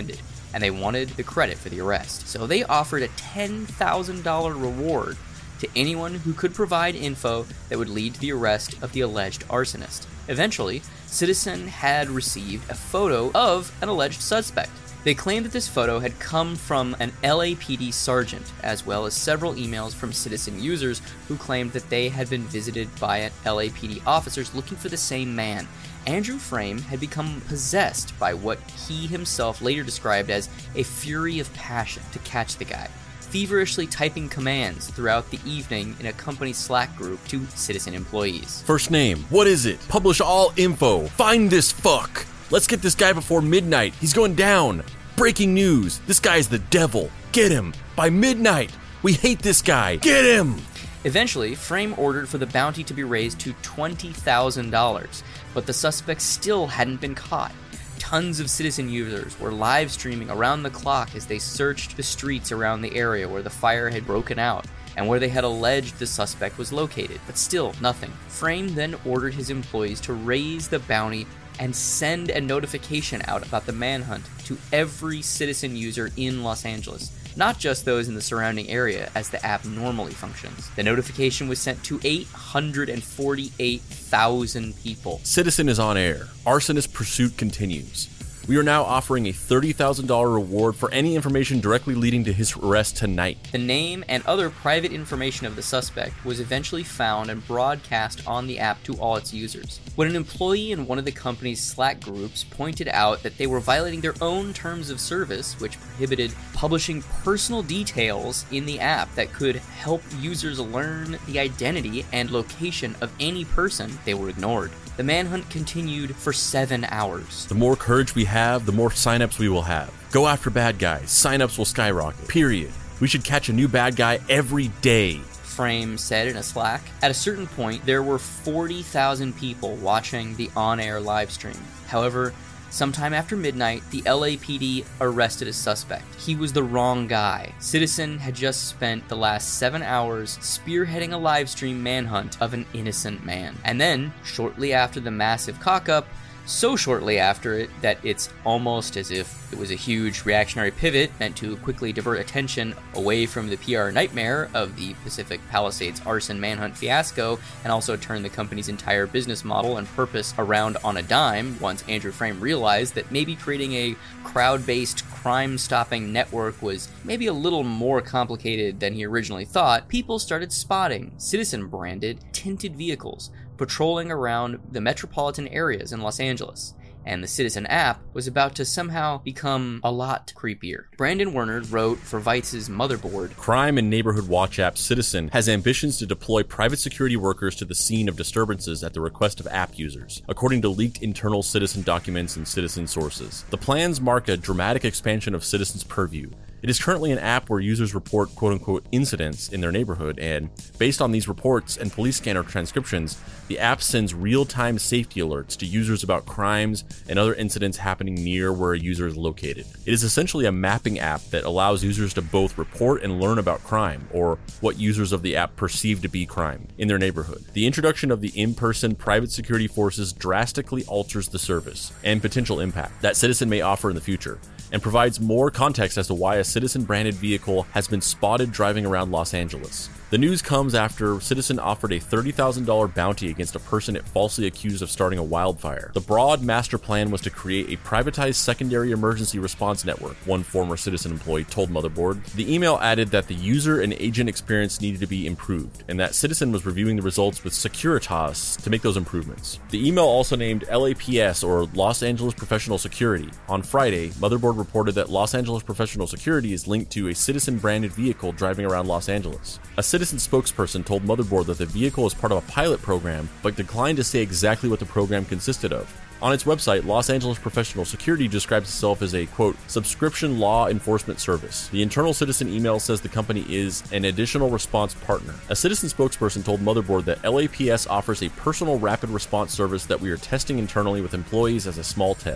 and they wanted the credit for the arrest. So they offered a ten thousand dollars reward to anyone who could provide info that would lead to the arrest of the alleged arsonist. Eventually, Citizen had received a photo of an alleged suspect. They claimed that this photo had come from an L A P D sergeant, as well as several emails from Citizen users who claimed that they had been visited by L A P D officers looking for the same man. Andrew Frame had become possessed by what he himself later described as a fury of passion to catch the guy, feverishly typing commands throughout the evening in a company Slack group to Citizen employees. First name, what is it? Publish all info. Find this fuck. Let's get this guy before midnight. He's going down. Breaking news. This guy's the devil. Get him. By midnight. We hate this guy. Get him. Eventually, Frame ordered for the bounty to be raised to twenty thousand dollars, but the suspect still hadn't been caught. Tons of Citizen users were live streaming around the clock as they searched the streets around the area where the fire had broken out and where they had alleged the suspect was located, but still nothing. Frame then ordered his employees to raise the bounty and send a notification out about the manhunt to every Citizen user in Los Angeles, not just those in the surrounding area as the app normally functions. The notification was sent to eight hundred forty-eight thousand people. Citizen is on air. Arsonist pursuit continues. We are now offering a thirty thousand dollars reward for any information directly leading to his arrest tonight. The name and other private information of the suspect was eventually found and broadcast on the app to all its users. When an employee in one of the company's Slack groups pointed out that they were violating their own terms of service, which prohibited publishing personal details in the app that could help users learn the identity and location of any person, they were ignored. The manhunt continued for seven hours. The more courage we have, the more signups we will have. Go after bad guys. Signups will skyrocket. Period. We should catch a new bad guy every day. Frame said in a Slack. At a certain point, there were forty thousand people watching the on-air live stream. However, sometime after midnight, the L A P D arrested a suspect. He was the wrong guy. Citizen had just spent the last seven hours spearheading a live stream manhunt of an innocent man. And then, shortly after the massive cock-up, so shortly after it that it's almost as if it was a huge reactionary pivot meant to quickly divert attention away from the P R nightmare of the Pacific Palisades arson manhunt fiasco and also turn the company's entire business model and purpose around on a dime once Andrew Frame realized that maybe creating a crowd-based crime-stopping network was maybe a little more complicated than he originally thought. People started spotting Citizen-branded tinted vehicles patrolling around the metropolitan areas in Los Angeles, and the Citizen app was about to somehow become a lot creepier. Brandon Werner wrote for Vice's Motherboard, Crime and neighborhood watch app Citizen has ambitions to deploy private security workers to the scene of disturbances at the request of app users, according to leaked internal Citizen documents and Citizen sources. The plans mark a dramatic expansion of Citizen's purview. It is currently an app where users report quote-unquote incidents in their neighborhood, and based on these reports and police scanner transcriptions, the app sends real-time safety alerts to users about crimes and other incidents happening near where a user is located. It is essentially a mapping app that allows users to both report and learn about crime, or what users of the app perceive to be crime, in their neighborhood. The introduction of the in-person private security forces drastically alters the service and potential impact that Citizen may offer in the future, and provides more context as to why a Citizen-branded vehicle has been spotted driving around Los Angeles. The news comes after Citizen offered a thirty thousand dollars bounty against a person it falsely accused of starting a wildfire. The broad master plan was to create a privatized secondary emergency response network, one former Citizen employee told Motherboard. The email added that the user and agent experience needed to be improved, and that Citizen was reviewing the results with Securitas to make those improvements. The email also named L A P S, or Los Angeles Professional Security. On Friday, Motherboard reported that Los Angeles Professional Security is linked to a Citizen-branded vehicle driving around Los Angeles. A Citizen spokesperson told Motherboard that the vehicle is part of a pilot program, but declined to say exactly what the program consisted of. On its website, Los Angeles Professional Security describes itself as a, quote, subscription law enforcement service. The internal Citizen email says the company is an additional response partner. A Citizen spokesperson told Motherboard that L A P S offers a personal rapid response service that we are testing internally with employees as a small test.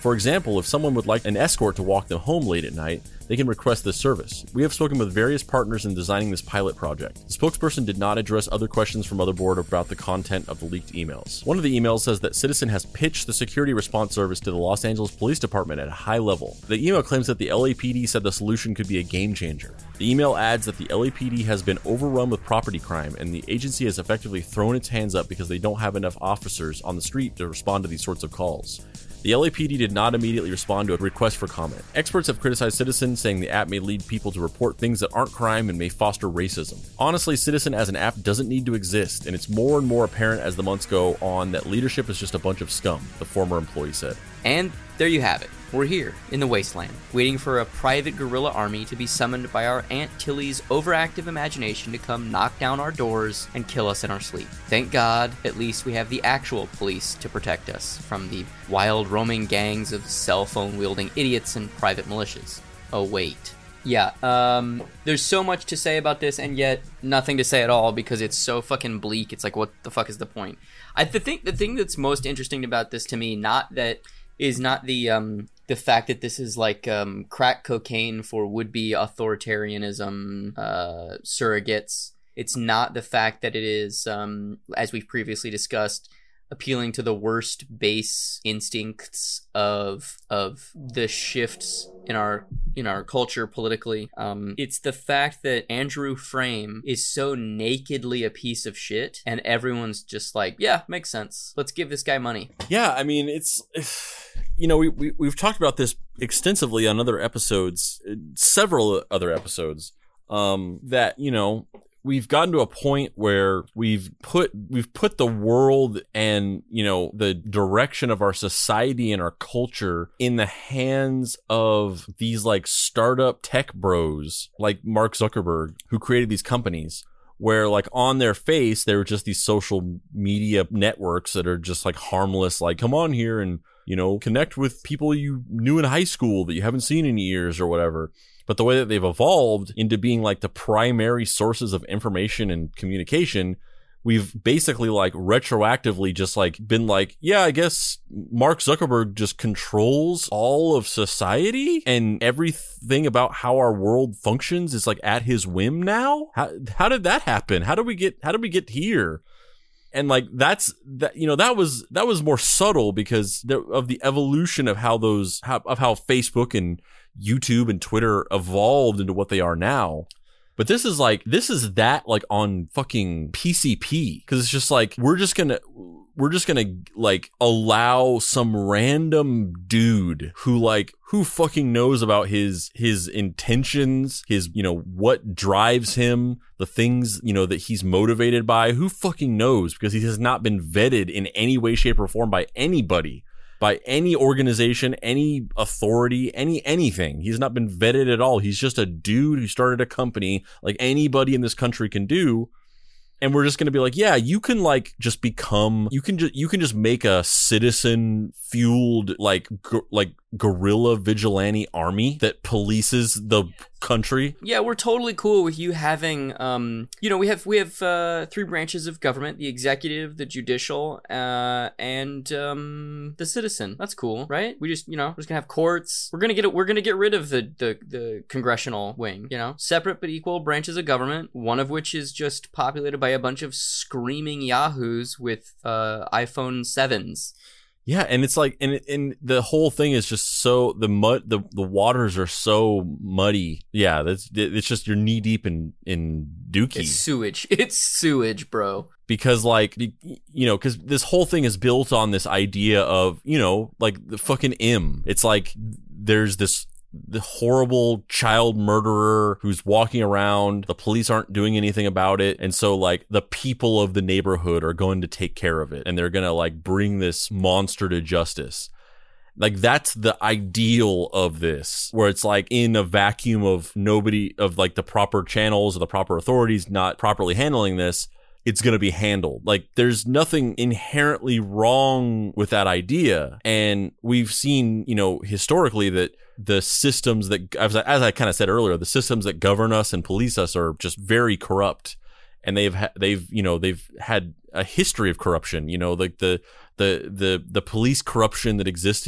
For example, if someone would like an escort to walk them home late at night, they can request this service. We have spoken with various partners in designing this pilot project. The spokesperson did not address other questions from Motherboard about the content of the leaked emails. One of the emails says that Citizen has pitched the security response service to the Los Angeles Police Department at a high level. The email claims that the L A P D said the solution could be a game changer. The email adds that the L A P D has been overrun with property crime, and the agency has effectively thrown its hands up because they don't have enough officers on the street to respond to these sorts of calls. The L A P D did not immediately respond to a request for comment. Experts have criticized Citizen, saying the app may lead people to report things that aren't crime and may foster racism. Honestly, Citizen as an app doesn't need to exist, and it's more and more apparent as the months go on that leadership is just a bunch of scum, the former employee said. And there you have it. We're here, in the wasteland, waiting for a private guerrilla army to be summoned by our Aunt Tilly's overactive imagination to come knock down our doors and kill us in our sleep. Thank God, at least we have the actual police to protect us from the wild roaming gangs of cell phone-wielding idiots and private militias. Oh, wait. Yeah, um, there's so much to say about this, and yet nothing to say at all because it's so fucking bleak. It's like, what the fuck is the point? I th- think the thing that's most interesting about this to me, not that... is not the um the fact that this is like um crack cocaine for would-be authoritarianism uh surrogates. It's not the fact that it is um as we've previously discussed, appealing to the worst base instincts of of the shifts in our in our culture politically. Um, it's the fact that Andrew Frame is so nakedly a piece of shit, and everyone's just like, yeah, makes sense. Let's give this guy money. Yeah, I mean, it's, you know, we, we we've talked about this extensively on other episodes, several other episodes. Um, that you know. We've gotten to a point where we've put we've put the world and, you know, the direction of our society and our culture in the hands of these like startup tech bros like Mark Zuckerberg, who created these companies, where like on their face they're just these social media networks that are just like harmless, like come on here and, you know, connect with people you knew in high school that you haven't seen in years or whatever. But the way that they've evolved into being like the primary sources of information and communication, we've basically like retroactively just like been like, yeah, I guess Mark Zuckerberg just controls all of society and everything about how our world functions is like at his whim now. How how did that happen? How did we get how did we get here? And like that's that, you know, that was that was more subtle because there, of the evolution of how those how, of how Facebook and YouTube and Twitter evolved into what they are now. But this is like this is that like on fucking P C P, because it's just like we're just gonna we're just gonna like allow some random dude who like who fucking knows about his his intentions, his, you know, what drives him, the things, you know, that he's motivated by. Who fucking knows, because he has not been vetted in any way, shape, or form by anybody, by any organization, any authority, any anything. He's not been vetted at all. He's just a dude who started a company like anybody in this country can do. And we're just going to be like, yeah, you can like just become, you can just, you can just make a citizen fueled like, gu- like guerrilla vigilante army that polices the country. Yeah, we're totally cool with you having, um, you know, we have, we have, uh, three branches of government: the executive, the judicial, uh, and, um, the citizen. That's cool, right? We just, you know, we're just gonna have courts. We're gonna get it. We're gonna get rid of the, the, the congressional wing, you know, separate but equal branches of government, one of which is just populated by a bunch of screaming yahoos with, uh, iPhone sevens. Yeah, and it's like, and and the whole thing is just so the mud, the the waters are so muddy. Yeah, that's it's just you're knee deep in in dookie. It's sewage. It's sewage, bro. Because like, you know, because this whole thing is built on this idea of, you know, like the fucking M. It's like there's this the horrible child murderer who's walking around. The police aren't doing anything about it. And so like the people of the neighborhood are going to take care of it. And they're going to like bring this monster to justice. Like that's the ideal of this, where it's like in a vacuum of nobody, of like the proper channels or the proper authorities not properly handling this, it's going to be handled. Like there's nothing inherently wrong with that idea. And we've seen, you know, historically that the systems that, as I, as I kind of said earlier, the systems that govern us and police us are just very corrupt. And they've, ha- they've, you know, they've had a history of corruption, you know, like the, the, the, the police corruption that existed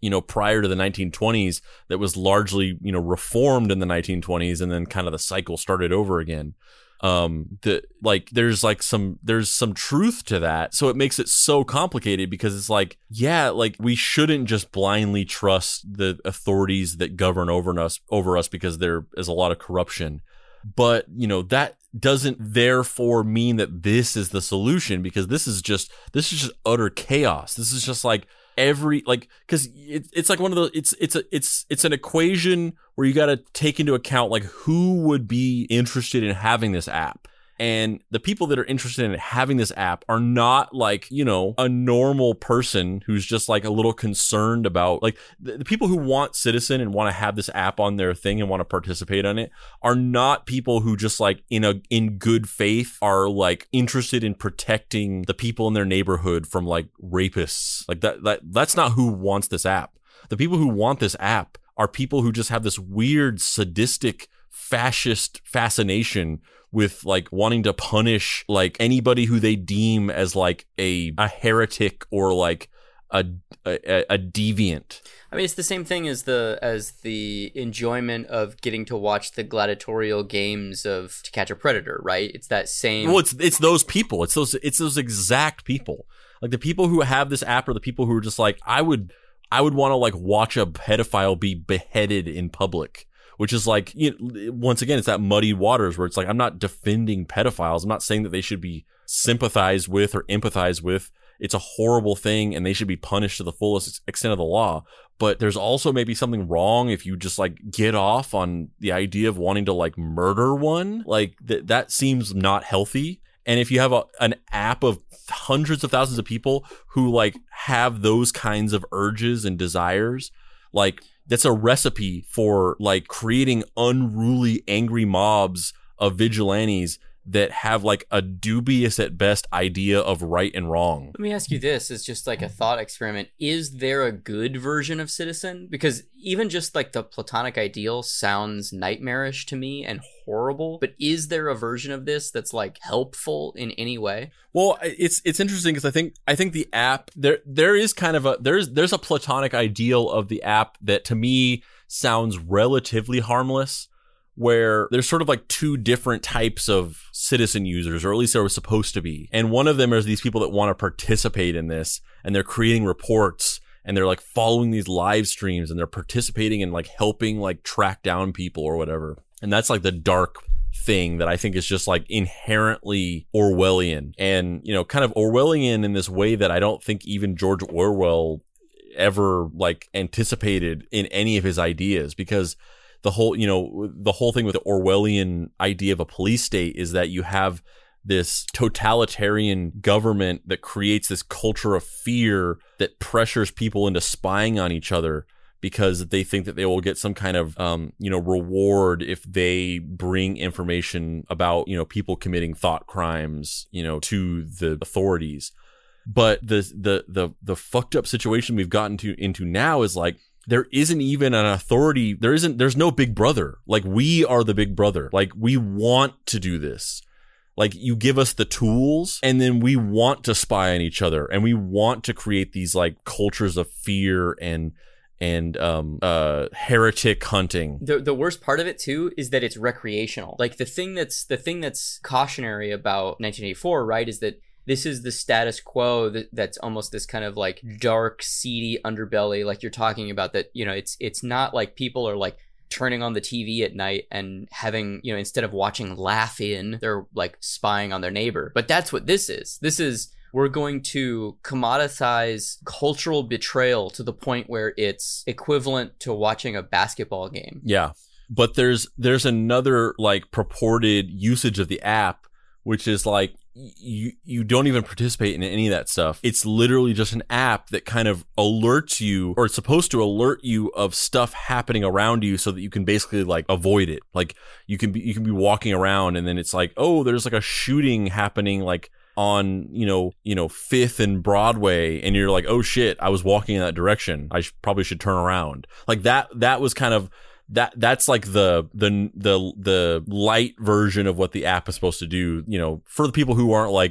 you know, prior to the nineteen twenties that was largely, you know, reformed in the nineteen twenties, and then kind of the cycle started over again. Um, the like, there's like some, there's some truth to that. So it makes it so complicated because it's like, yeah, like we shouldn't just blindly trust the authorities that govern over us, over us because there is a lot of corruption. But, you know, that doesn't therefore mean that this is the solution, because this is just, this is just utter chaos. This is just like every, like, cause it, it's like one of those, it's, it's a, it's, it's an equation where you got to take into account like who would be interested in having this app. And the people that are interested in having this app are not like, you know, a normal person who's just like a little concerned about, like, the, the people who want Citizen and want to have this app on their thing and want to participate on it are not people who just like in a in good faith are like interested in protecting the people in their neighborhood from like rapists. Like that that that's not who wants this app. The people who want this app are people who just have this weird sadistic fascist fascination with like wanting to punish like anybody who they deem as like a a heretic or like a a, a deviant. I mean, it's the same thing as the as the enjoyment of getting to watch the gladiatorial games of To Catch a Predator, right? It's that same. Well, it's it's those people. It's those it's those exact people. Like the people who have this app are the people who are just like, I would I would want to like watch a pedophile be beheaded in public. Which is like, you know, once again, it's that muddy waters where it's like, I'm not defending pedophiles. I'm not saying that they should be sympathized with or empathized with. It's a horrible thing and they should be punished to the fullest extent of the law. But there's also maybe something wrong if you just like get off on the idea of wanting to like murder one. Like th- that seems not healthy. And if you have a, an app of hundreds of thousands of people who like have those kinds of urges and desires, like, that's a recipe for like creating unruly, angry mobs of vigilantes that have like a dubious at best idea of right and wrong. Let me ask you this as just like a thought experiment. Is there a good version of Citizen? Because even just like the platonic ideal sounds nightmarish to me and horrible, but is there a version of this that's like helpful in any way? Well, it's it's interesting because I think I think the app there there is kind of a there's there's a platonic ideal of the app that to me sounds relatively harmless, where there's sort of like two different types of Citizen users, or at least there was supposed to be. And one of them is these people that want to participate in this, and they're creating reports, and they're like following these live streams, and they're participating in like helping like track down people or whatever. And that's like the dark thing that I think is just like inherently Orwellian, and, you know, kind of Orwellian in this way that I don't think even George Orwell ever like anticipated in any of his ideas, because the whole, you know, the whole thing with the Orwellian idea of a police state is that you have this totalitarian government that creates this culture of fear that pressures people into spying on each other because they think that they will get some kind of, um, you know, reward if they bring information about, you know, people committing thought crimes, you know, to the authorities. But the the the the fucked up situation we've gotten to into now is like, there isn't even an authority. There isn't, there's no big brother. Like, we are the big brother. Like, we want to do this. Like, you give us the tools and then we want to spy on each other, and we want to create these like cultures of fear and, and, um, uh, heretic hunting. The the worst part of it too is that it's recreational. Like the thing that's, the thing that's cautionary about nineteen eighty-four, right, is that this is the status quo that, that's almost this kind of like dark, seedy underbelly, like you're talking about, that, you know, it's it's not like people are like turning on the T V at night and having, you know, instead of watching Laugh In, they're like spying on their neighbor. But that's what this is. This is, we're going to commoditize cultural betrayal to the point where it's equivalent to watching a basketball game. Yeah. But there's there's another like purported usage of the app, which is like, you you don't even participate in any of that stuff. It's literally just an app that kind of alerts you, or it's supposed to alert you of stuff happening around you so that you can basically like avoid it. Like you can be you can be walking around and then it's like, oh, there's like a shooting happening like on, you know, you know, Fifth and Broadway, and you're like, oh shit, I was walking in that direction. I sh- probably should turn around. Like that that was kind of That that's like the the the the light version of what the app is supposed to do, you know, for the people who aren't like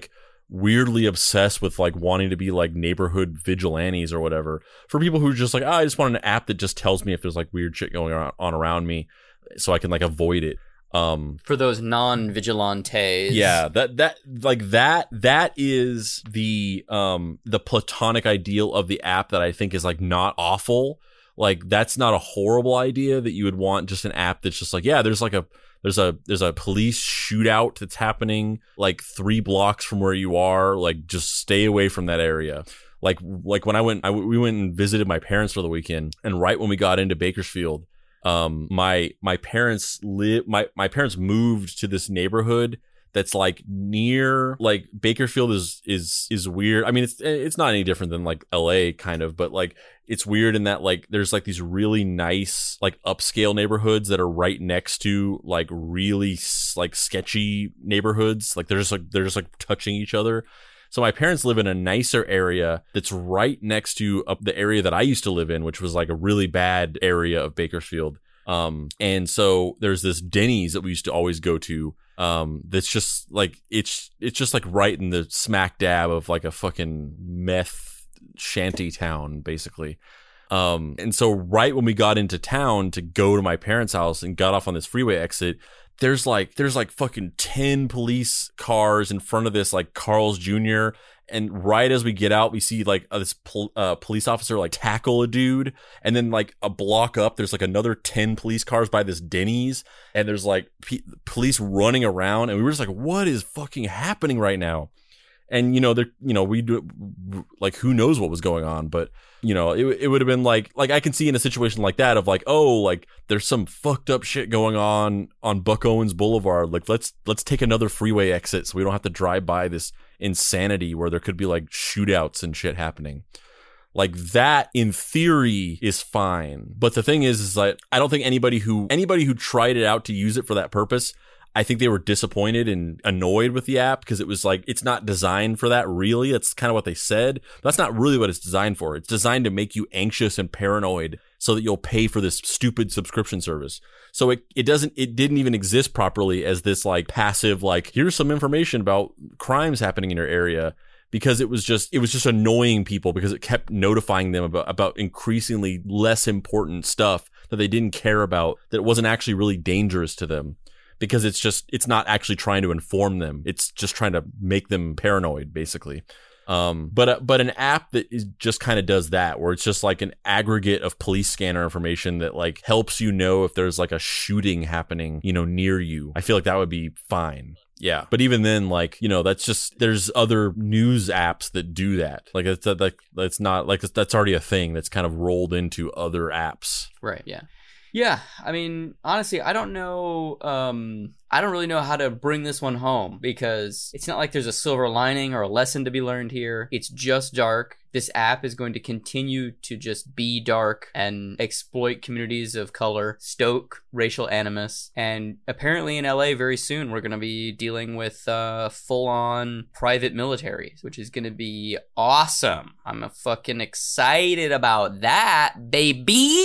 weirdly obsessed with like wanting to be like neighborhood vigilantes or whatever. For people who are just like, oh, I just want an app that just tells me if there's like weird shit going on, on around me so I can like avoid it. Um, for those non-vigilantes. Yeah, that that like that that is the um the platonic ideal of the app that I think is like not awful. Like that's not a horrible idea that you would want just an app that's just like, yeah, there's like a there's a there's a police shootout that's happening like three blocks from where you are, like just stay away from that area. Like like when I went I, we went and visited my parents for the weekend, and right when we got into Bakersfield, um my my parents live my my parents moved to this neighborhood that's like near like Bakersfield is is is weird. I mean, it's it's not any different than like L A kind of, but like it's weird in that like there's like these really nice like upscale neighborhoods that are right next to like really like sketchy neighborhoods. Like they're just like they're just like touching each other. So my parents live in a nicer area that's right next to up the area that I used to live in, which was like a really bad area of Bakersfield. Um, and so there's this Denny's that we used to always go to. Um, that's just like it's it's just like right in the smack dab of like a fucking meth shanty town, basically. Um, and so right when we got into town to go to my parents' house and got off on this freeway exit, there's like there's like fucking ten police cars in front of this like Carl's Junior And right as we get out, we see like uh, this pol- uh, police officer like tackle a dude. And then like a block up, there's like another ten police cars by this Denny's. And there's like p- police running around. And we were just like, what is fucking happening right now? And, you know, they're, you know, we do like, who knows what was going on, but you know, it it would have been like, like I can see in a situation like that of like, oh, like there's some fucked up shit going on on Buck Owens Boulevard. Like, let's, let's take another freeway exit so we don't have to drive by this insanity where there could be like shootouts and shit happening. Like that in theory is fine. But the thing is, is like, I don't think anybody who, anybody who tried it out to use it for that purpose, I think they were disappointed and annoyed with the app because it was like, it's not designed for that really. That's kind of what they said. But that's not really what it's designed for. It's designed to make you anxious and paranoid so that you'll pay for this stupid subscription service. So it, it doesn't, it didn't even exist properly as this like passive, like, here's some information about crimes happening in your area, because it was just, it was just annoying people because it kept notifying them about, about increasingly less important stuff that they didn't care about, that wasn't actually really dangerous to them. Because it's just, it's not actually trying to inform them. It's just trying to make them paranoid, basically. Um, but, uh, but an app that is just kind of does that, where it's just like an aggregate of police scanner information that like helps you know if there's like a shooting happening, you know, near you. I feel like that would be fine. Yeah. But even then, like, you know, that's just, there's other news apps that do that. Like, it's like, that's not like, that's already a thing that's kind of rolled into other apps. Right. Yeah. Yeah, I mean, honestly, I don't know, um, I don't really know how to bring this one home, because it's not like there's a silver lining or a lesson to be learned here. It's just dark. This app is going to continue to just be dark and exploit communities of color, stoke racial animus. And apparently in L A very soon, we're going to be dealing with uh, full-on private militaries, which is going to be awesome. I'm fucking excited about that, baby!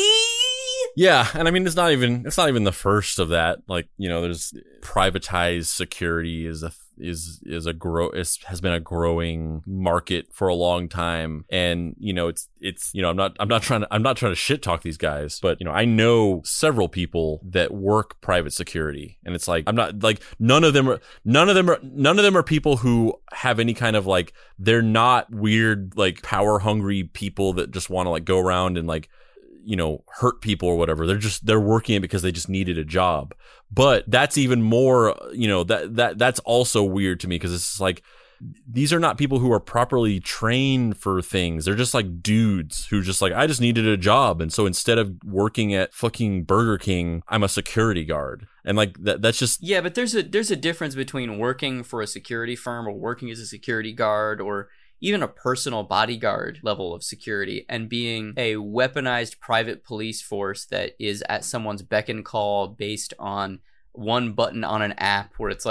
Yeah, and I mean, it's not even it's not even the first of that. Like, you know, there's privatized security is a is is a grow is, has been a growing market for a long time, and you know, it's it's you know, I'm not I'm not trying to I'm not trying to shit talk these guys, but you know, I know several people that work private security, and it's like I'm not like none of them are none of them are none of them are people who have any kind of like, they're not weird like power hungry people that just want to like go around and like, you know, hurt people or whatever. They're just, they're working it because they just needed a job. But that's even more, you know, that, that, that's also weird to me, because it's like, these are not people who are properly trained for things. They're just like dudes who just like, I just needed a job. And so instead of working at fucking Burger King, I'm a security guard. And like that, that's just. Yeah, but there's a, there's a difference between working for a security firm or working as a security guard or even a personal bodyguard level of security, and being a weaponized private police force that is at someone's beck and call based on one button on an app where it's like,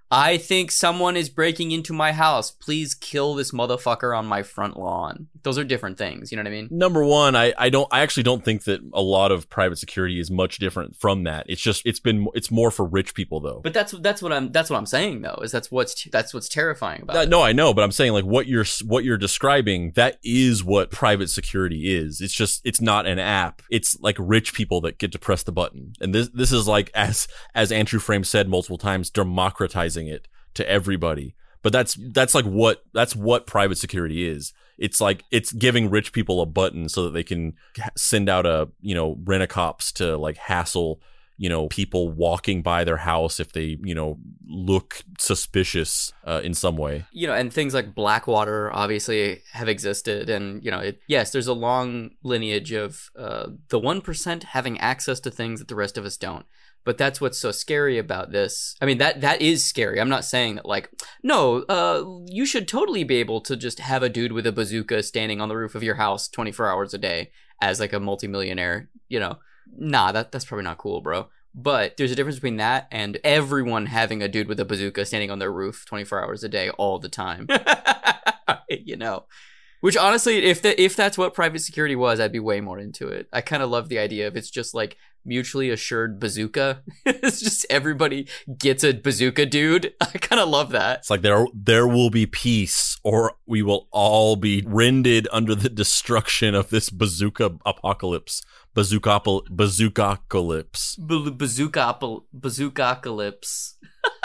I think someone is breaking into my house. Please kill this motherfucker on my front lawn. Those are different things. You know what I mean? Number one, I, I don't I actually don't think that a lot of private security is much different from that. It's just it's been it's more for rich people though. But that's that's what I'm that's what I'm saying though. Is that's what's that's what's terrifying about Uh, it. no, I know, but I'm saying like what you're what you're describing, that is what private security is. It's just it's not an app. It's like rich people that get to press the button. And this this is like as as Andrew Frame said multiple times, democratizing it to everybody. But that's that's like what that's what private security is. It's like it's giving rich people a button so that they can send out a, you know, rent-a-cops to like hassle, you know, people walking by their house if they, you know, look suspicious uh, in some way. You know, and things like Blackwater obviously have existed. And, you know, it, yes, there's a long lineage of uh, the one percent having access to things that the rest of us don't. But that's what's so scary about this. I mean, that that is scary. I'm not saying that, like, no, uh, you should totally be able to just have a dude with a bazooka standing on the roof of your house twenty-four hours a day as, like, a multimillionaire, you know. Nah, that that's probably not cool, bro. But there's a difference between that and everyone having a dude with a bazooka standing on their roof twenty-four hours a day all the time. You know. Which, honestly, if the, if that's what private security was, I'd be way more into it. I kind of love the idea of it's just, like, mutually assured bazooka. It's just everybody gets a bazooka dude. I kind of love that. It's like there there will be peace or we will all be rended under the destruction of this bazooka apocalypse. Bazooka bazookacalypse. Bazooka bazookacalypse.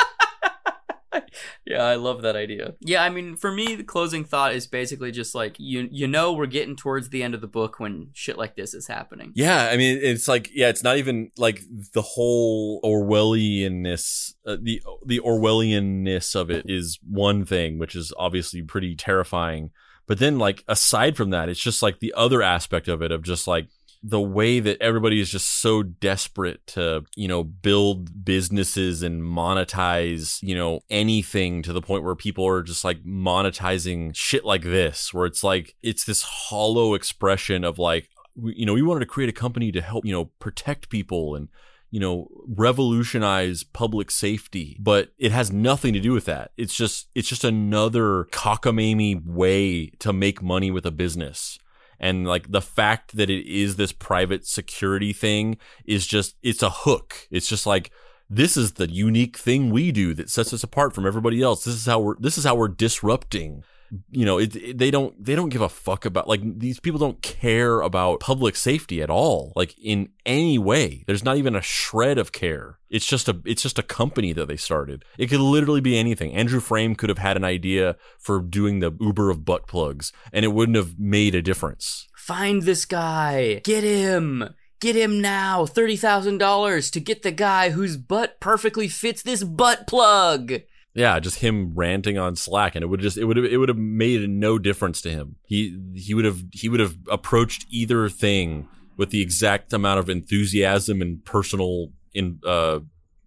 Yeah, I love that idea. Yeah, I mean, for me, the closing thought is basically just like, you you know we're getting towards the end of the book when shit like this is happening. Yeah, I mean, it's like, yeah, it's not even like the whole Orwellianness, uh, the the Orwellianness of it is one thing, which is obviously pretty terrifying. But then, like, aside from that, it's just like the other aspect of it of just like, the way that everybody is just so desperate to, you know, build businesses and monetize, you know, anything to the point where people are just like monetizing shit like this, where it's like, it's this hollow expression of like, we, you know, we wanted to create a company to help, you know, protect people and, you know, revolutionize public safety, but it has nothing to do with that. It's just, it's just another cockamamie way to make money with a business. And like the fact that it is this private security thing is just, it's a hook. It's just like, this is the unique thing we do that sets us apart from everybody else. This is how we're, this is how we're disrupting. You know, it, it, they don't, they don't give a fuck about, like, these people don't care about public safety at all, like in any way. There's not even a shred of care. It's just a, it's just a company that they started. It could literally be anything. Andrew Frame could have had an idea for doing the Uber of butt plugs and it wouldn't have made a difference. Find this guy. Get him. Get him now. thirty thousand dollars to get the guy whose butt perfectly fits this butt plug. Yeah, just him ranting on Slack, and it would just it would have it would have made no difference to him. He he would have he would have approached either thing with the exact amount of enthusiasm and personal in uh,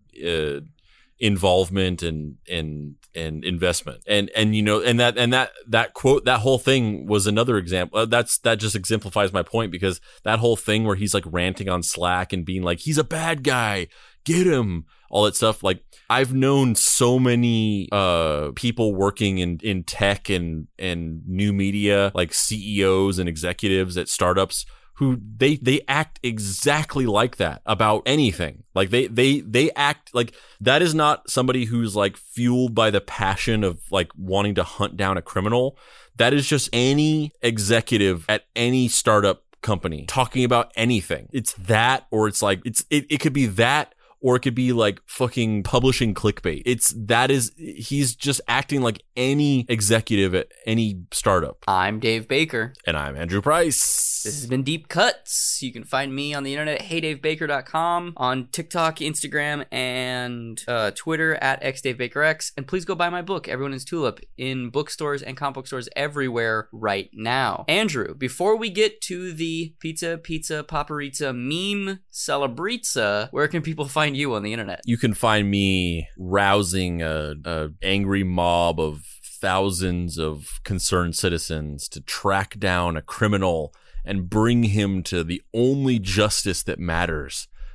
uh involvement and and and investment. And and you know and that and that that quote that whole thing was another example. Uh, that's that just exemplifies my point, because that whole thing where he's like ranting on Slack and being like, he's a bad guy, get him, all that stuff. Like, I've known so many uh people working in in tech and and new media, like C E Os and executives at startups, who they they act exactly like that about anything. Like they they they act like that is not somebody who's like fueled by the passion of like wanting to hunt down a criminal. That is just any executive at any startup company talking about anything. It's that, or it's like it's it, it could be that, or it could be like fucking publishing clickbait. It's that is, he's just acting like any executive at any startup. I'm Dave Baker. And I'm Andrew Price. This has been Deep Cuts. You can find me on the internet at hey dave baker dot com, on TikTok, Instagram, and uh, Twitter at x dave baker x. And please go buy my book, Everyone is Tulip, in bookstores and comic book stores everywhere right now. Andrew, before we get to the pizza, pizza, paparizza, meme, celebrizza, where can people find you on the internet? You can find me rousing a, a angry mob of thousands of concerned citizens to track down a criminal and bring him to the only justice that matters,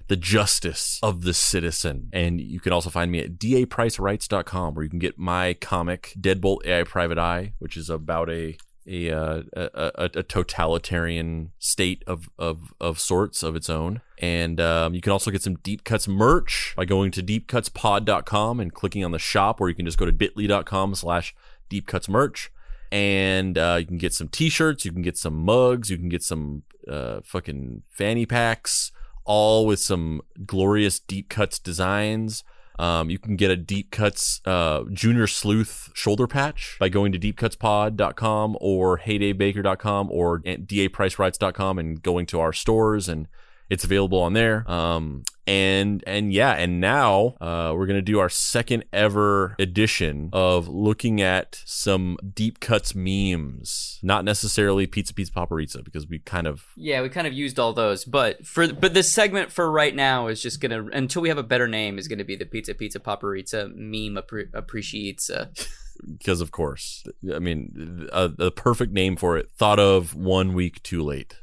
the justice of the citizen. And you can also find me at d a price writes dot com, where you can get my comic Deadbolt A I Private Eye, which is about a a uh, a, a, a totalitarian state of, of of sorts of its own. And um, you can also get some Deep Cuts merch by going to deep cuts pod dot com and clicking on the shop, or you can just go to bit dot l y dot com slash deep cuts merch. And uh, you can get some t-shirts, you can get some mugs, you can get some uh, fucking fanny packs, all with some glorious Deep Cuts designs. Um, you can get a Deep Cuts uh, Junior Sleuth shoulder patch by going to deep cuts pod dot com or heyday baker dot com or d a price writes dot com and going to our stores, and it's available on there. Um, and and yeah, and now uh, we're gonna do our second ever edition of looking at some Deep Cuts memes. Not necessarily Pizza Pizza Paparizza, because we kind of yeah we kind of used all those. But for but this segment for right now is just gonna, until we have a better name, is gonna be the Pizza Pizza Paparizza meme appre- appreciates. Because of course, I mean, uh, the perfect name for it, thought of one week too late.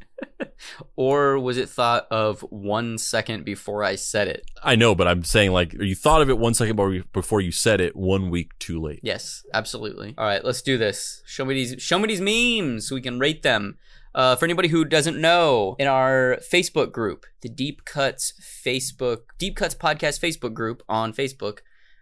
Or was it thought of one second before I said it? I know, but I'm saying, like, you thought of it one second before you said it, one week too late. Yes, absolutely. All right, let's do this. Show me these. Show me these memes so we can rate them. Uh, for anybody who doesn't know, in our Facebook group, the Deep Cuts Facebook, Deep Cuts Podcast Facebook group on Facebook,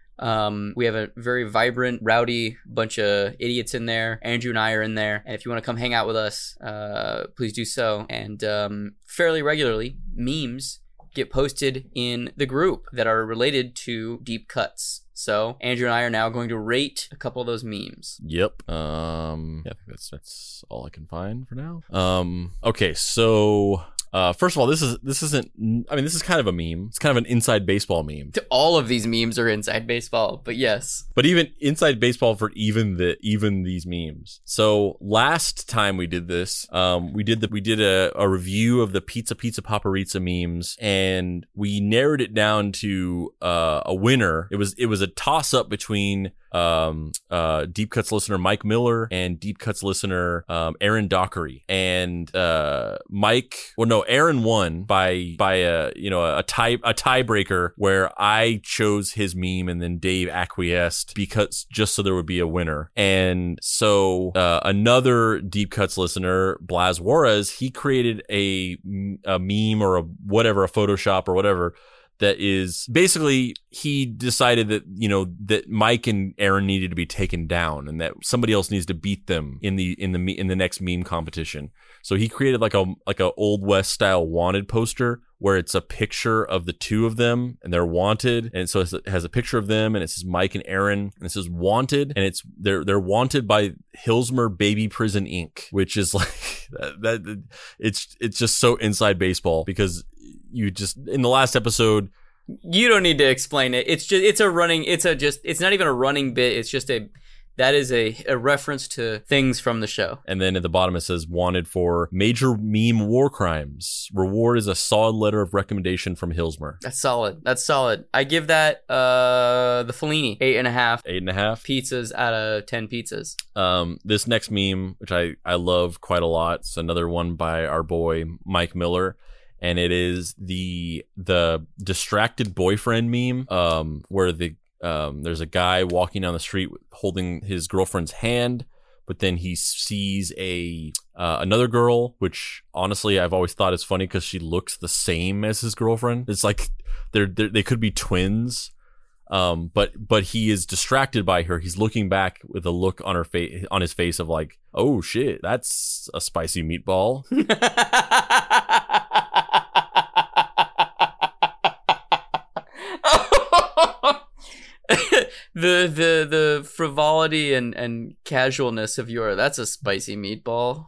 Um, we have a very vibrant, rowdy bunch of idiots in there. Andrew and I are in there. And if you want to come hang out with us, uh, please do so. And um, fairly regularly, memes get posted in the group that are related to Deep Cuts. So Andrew and I are now going to rate a couple of those memes. Yep. Um, yeah, I think that's that's all I can find for now. Um, okay, so uh, first of all, this is this isn't. I mean, this is kind of a meme. It's kind of an inside baseball meme. All of these memes are inside baseball, but yes. But even inside baseball for even the even these memes. So last time we did this, um, we did the we did a, a review of the Pizza Pizza Paparizza memes, and we narrowed it down to uh, a winner. It was it was a toss up between um, uh, Deep Cuts listener Mike Miller and Deep Cuts listener um, Aaron Dockery. And uh, Mike, well, no, Aaron won by by a you know a tie a tiebreaker where I chose his meme and then Dave acquiesced because just so there would be a winner. And so uh, another Deep Cuts listener, Blas Juarez, he created a a meme or a whatever, a Photoshop or whatever, that is basically, he decided that, you know, that Mike and Aaron needed to be taken down and that somebody else needs to beat them in the in the in the next meme competition. So he created like a like a Old West style wanted poster where it's a picture of the two of them and they're wanted, and so it has a picture of them and it says Mike and Aaron and it says wanted, and it's they're they're wanted by Hillsmer Baby Prison Incorporated, which is like that, that it's it's just so inside baseball because you just in the last episode. You don't need to explain it. It's just, it's a running, it's a just, it's not even a running bit. It's just a, that is a, a reference to things from the show. And then at the bottom it says wanted for major meme war crimes. Reward is a solid letter of recommendation from Hillsmer. That's solid. That's solid. I give that, uh, the Fellini eight and a half. Eight and a half pizzas out of ten pizzas. Um, this next meme, which I, I love quite a lot. It's another one by our boy, Mike Miller. And it is the the distracted boyfriend meme, um, where the um, there's a guy walking down the street holding his girlfriend's hand, but then he sees a uh, another girl, which honestly I've always thought is funny because she looks the same as his girlfriend. It's like they're, they're they could be twins, um, but but he is distracted by her. He's looking back with a look on her face on his face of like, oh shit, that's a spicy meatball. the the the frivolity and and casualness of your that's a spicy meatball.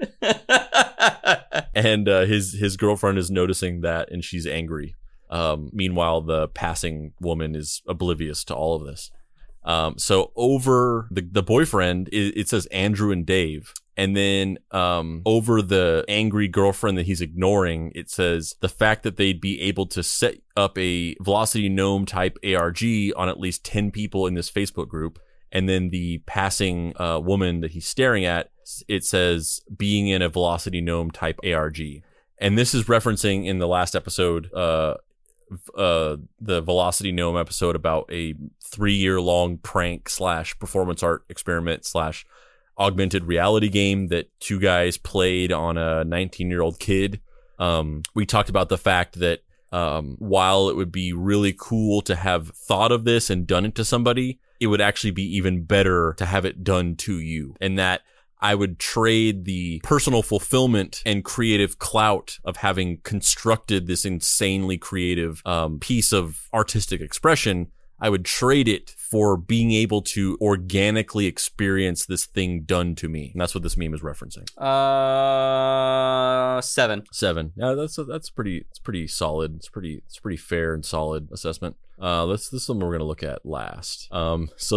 And uh, his his girlfriend is noticing that and she's angry. Um, meanwhile, the passing woman is oblivious to all of this. Um, so over the the boyfriend, it, it says Andrew and Dave. And then um, over the angry girlfriend that he's ignoring, it says the fact that they'd be able to set up a Velocity Gnome type A R G on at least ten people in this Facebook group. And then the passing uh, woman that he's staring at, it says being in a Velocity Gnome type A R G. And this is referencing in the last episode, uh, uh, the Velocity Gnome episode about a three year long prank slash performance art experiment slash augmented reality game that two guys played on a nineteen year old kid. Um, we talked about the fact that um, while it would be really cool to have thought of this and done it to somebody, it would actually be even better to have it done to you. And that I would trade the personal fulfillment and creative clout of having constructed this insanely creative um, piece of artistic expression. I would trade it for being able to organically experience this thing done to me. And that's what this meme is referencing. Uh, seven. Seven. Yeah, that's a, that's pretty. It's pretty solid. It's pretty. It's pretty fair and solid assessment. Uh, let's. This is something we're gonna look at last. Um, so.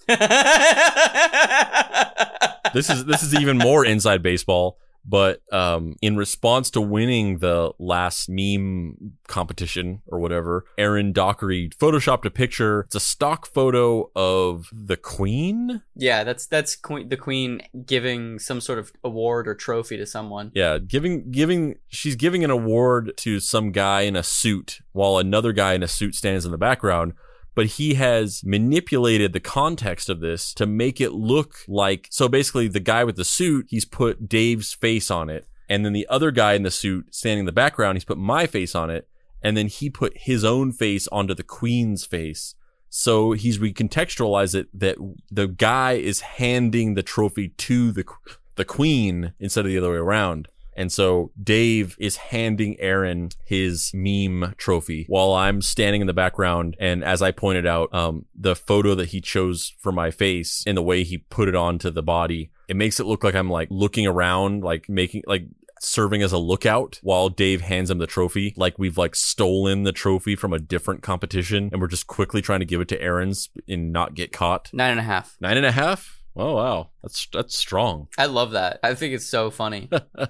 This is this is even more inside baseball, but um, in response to winning the last meme competition or whatever, Aaron Dockery photoshopped a picture. It's a stock photo of the Queen. Yeah, that's that's queen, the Queen giving some sort of award or trophy to someone. Yeah, giving giving she's giving an award to some guy in a suit while another guy in a suit stands in the background. But he has manipulated the context of this to make it look like, so basically the guy with the suit, he's put Dave's face on it. And then the other guy in the suit standing in the background, he's put my face on it. And then he put his own face onto the Queen's face. So he's recontextualized it that the guy is handing the trophy to the the Queen instead of the other way around. And so Dave is handing Aaron his meme trophy while I'm standing in the background. And as I pointed out, um, the photo that he chose for my face and the way he put it onto the body, it makes it look like I'm like looking around, like making, like serving as a lookout while Dave hands him the trophy. Like we've like stolen the trophy from a different competition and we're just quickly trying to give it to Aaron's and not get caught. Nine and a half. Nine and a half? Oh, wow. That's that's strong. I love that. I think it's so funny.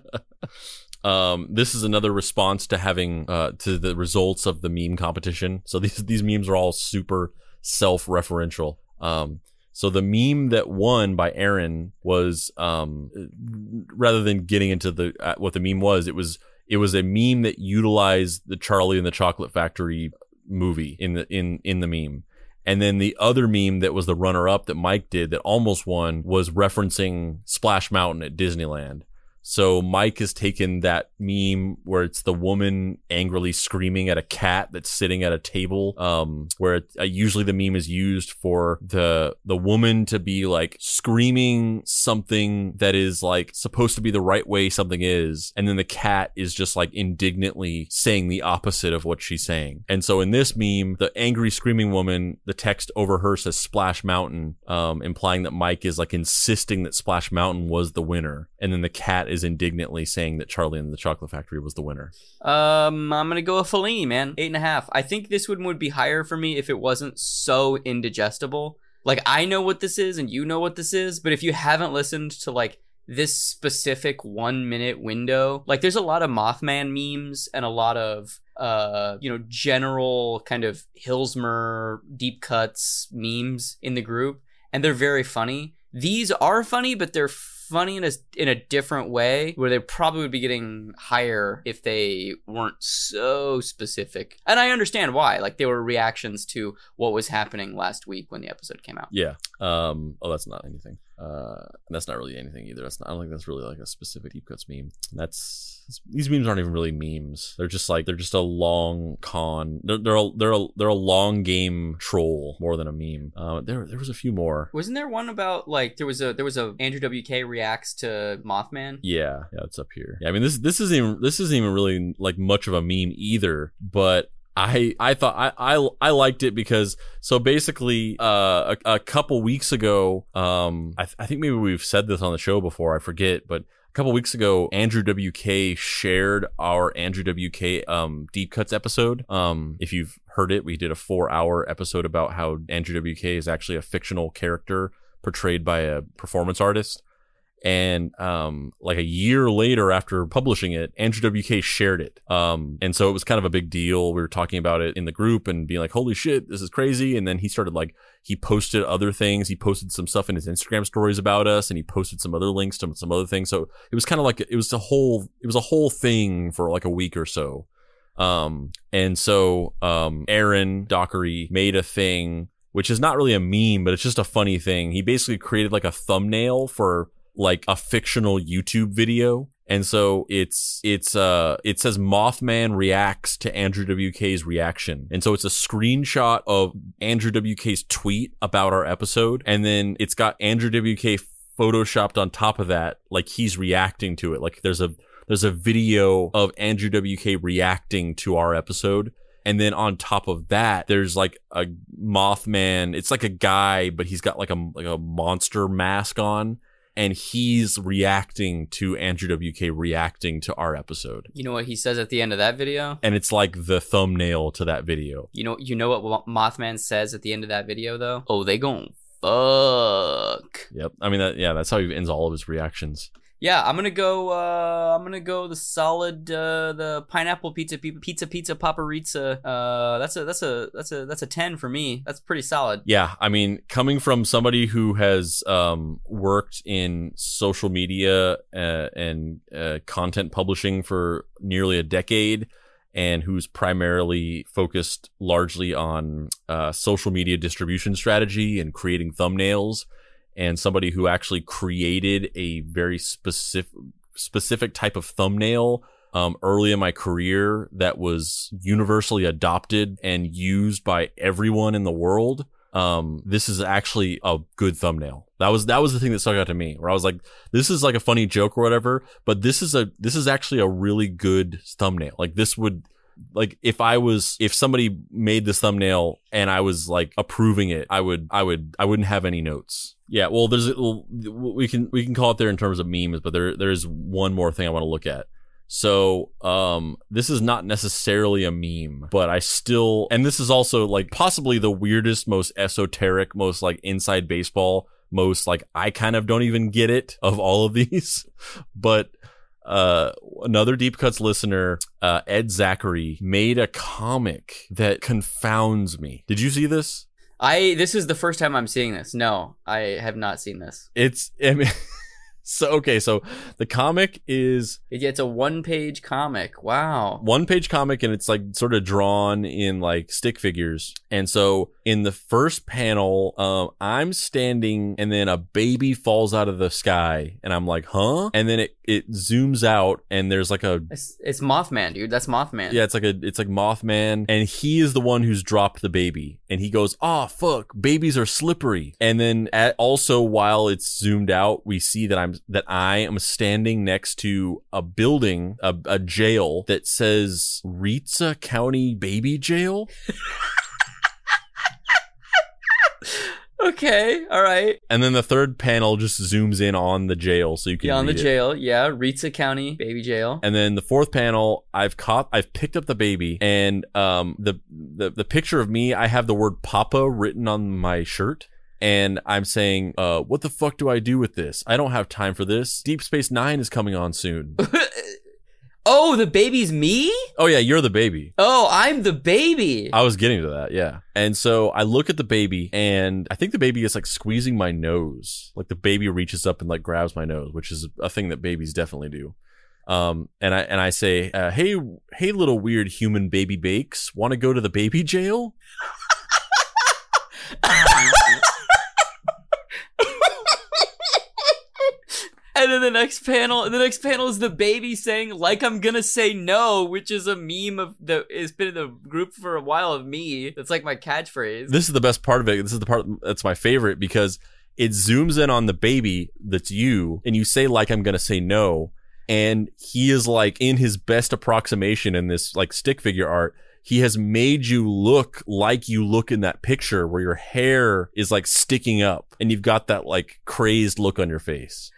um, this is another response to having uh, to the results of the meme competition. So these these memes are all super self-referential. Um, so the meme that won by Aaron was um, rather than getting into the uh, what the meme was, it was it was a meme that utilized the Charlie and the Chocolate Factory movie in the in in the meme. And then the other meme that was the runner-up that Mike did that almost won was referencing Splash Mountain at Disneyland. So Mike has taken that meme where it's the woman angrily screaming at a cat that's sitting at a table, um, where it, uh, usually the meme is used for the the woman to be like screaming something that is like supposed to be the right way something is, and then the cat is just like indignantly saying the opposite of what she's saying. And so in this meme, the angry screaming woman, the text over her says Splash Mountain, um, implying that Mike is like insisting that Splash Mountain was the winner, and then the cat is is indignantly saying that Charlie and the Chocolate Factory was the winner. Um, I'm gonna go with Fellini, man. Eight and a half. I think this one would be higher for me if it wasn't so indigestible. Like, I know what this is and you know what this is, but if you haven't listened to like this specific one minute window, like there's a lot of Mothman memes and a lot of uh you know general kind of Hillsmer deep cuts memes in the group, and they're very funny. These are funny, but they're funny in a, in a different way, where they probably would be getting higher if they weren't so specific. And I understand why. Like, they were reactions to what was happening last week when the episode came out. Yeah. Um. Oh, that's not anything. Uh, that's not really anything either. That's not, I don't think that's really like a specific Deep Cuts meme. That's these memes aren't even really memes. They're just like they're just a long con. They're they're a, they're a, they're a long game troll more than a meme. Uh, there there was a few more. Wasn't there one about like there was a there was a Andrew W K reacts to Mothman? Yeah, yeah, it's up here. Yeah, I mean this this isn't even, this isn't even really like much of a meme either, but. I, I thought I, I I liked it because so basically uh a, a couple weeks ago um I, th- I think maybe we've said this on the show before, I forget, but a couple weeks ago Andrew W K shared our Andrew W K um Deep Cuts episode. Um if you've heard it, we did a four hour episode about how Andrew W K is actually a fictional character portrayed by a performance artist. And um, like a year later after publishing it, Andrew W K shared it. Um, and so it was kind of a big deal. We were talking about it in the group and being like, holy shit, this is crazy. And then he started like, he posted other things. He posted some stuff in his Instagram stories about us, and he posted some other links to some other things. So it was kind of like, it was a whole, it was a whole thing for like a week or so. Um, and so um, Aaron Dockery made a thing, which is not really a meme, but it's just a funny thing. He basically created like a thumbnail for like a fictional YouTube video. And so it's, it's, uh, it says Mothman reacts to Andrew W K's reaction. And so it's a screenshot of Andrew W K's tweet about our episode. And then it's got Andrew W K photoshopped on top of that. Like he's reacting to it. Like there's a, there's a video of Andrew W K reacting to our episode. And then on top of that, there's like a Mothman. It's like a guy, but he's got like a, like a monster mask on. And he's reacting to Andrew W K reacting to our episode. You know what he says at the end of that video? And it's like the thumbnail to that video. You know, you know what Mothman says at the end of that video, though? Oh, they gon' fuck. Yep. I mean, that, yeah, that's how he ends all of his reactions. Yeah, I'm gonna go. Uh, I'm gonna go the solid, uh, the pineapple pizza, pizza, pizza, paparizza. Uh, that's a, that's a, that's a, that's a ten for me. That's pretty solid. Yeah, I mean, coming from somebody who has um worked in social media uh, and uh, content publishing for nearly a decade, and who's primarily focused largely on uh, social media distribution strategy and creating thumbnails. And somebody who actually created a very specific specific type of thumbnail um, early in my career that was universally adopted and used by everyone in the world. Um, this is actually a good thumbnail. That was that was the thing that stuck out to me, where I was like, this is like a funny joke or whatever, but this is a this is actually a really good thumbnail. Like this would. Like if I was, if somebody made this thumbnail and I was like approving it, I would, I would, I wouldn't have any notes. Yeah. Well, there's, well, we can, we can call it there in terms of memes, but there, there's one more thing I want to look at. So, um, this is not necessarily a meme, but I still, and this is also like possibly the weirdest, most esoteric, most like inside baseball, most like I kind of don't even get it of all of these, but Uh, another Deep Cuts listener, uh, Ed Zachary, made a comic that confounds me. Did you see this? I, this is the first time I'm seeing this. No, I have not seen this. It's, I mean, so, okay, so the comic is... It's a one-page comic. Wow. One-page comic, and it's like sort of drawn in like stick figures. And so in the first panel, um, I'm standing and then a baby falls out of the sky and I'm like, huh? And then it, it zooms out and there's like a... It's, it's Mothman, dude. That's Mothman. Yeah, it's like a, it's like Mothman, and he is the one who's dropped the baby. And he goes, oh, fuck, babies are slippery. And then at, also while it's zoomed out, we see that I'm, that I am standing next to a building, a, a jail that says Ritza County Baby Jail. Okay, all right. And then the third panel just zooms in on the jail so you can Yeah, on the read it. jail. Yeah, Ritza County Baby Jail. And then the fourth panel, I've caught, I've picked up the baby, and um, the, the the picture of me, I have the word Papa written on my shirt. And I'm saying, uh, what the fuck do I do with this? I don't have time for this. Deep Space Nine is coming on soon. Oh, the baby's me? Oh, yeah, you're the baby. Oh, I'm the baby. I was getting to that, yeah. And so I look at the baby, and I think the baby is like squeezing my nose. Like the baby reaches up and like grabs my nose, which is a thing that babies definitely do. Um, and I and I say, uh, hey, hey, little weird human baby bakes, want to go to the baby jail? And then the next panel, the next panel is the baby saying, like I'm gonna say no, which is a meme of the, it's been in the group for a while of me. It's like my catchphrase. This is the best part of it. This is the part that's my favorite, because it zooms in on the baby that's you, and you say, like I'm gonna say no. And he is like, in his best approximation in this like stick figure art, he has made you look like you look in that picture where your hair is like sticking up and you've got that like crazed look on your face.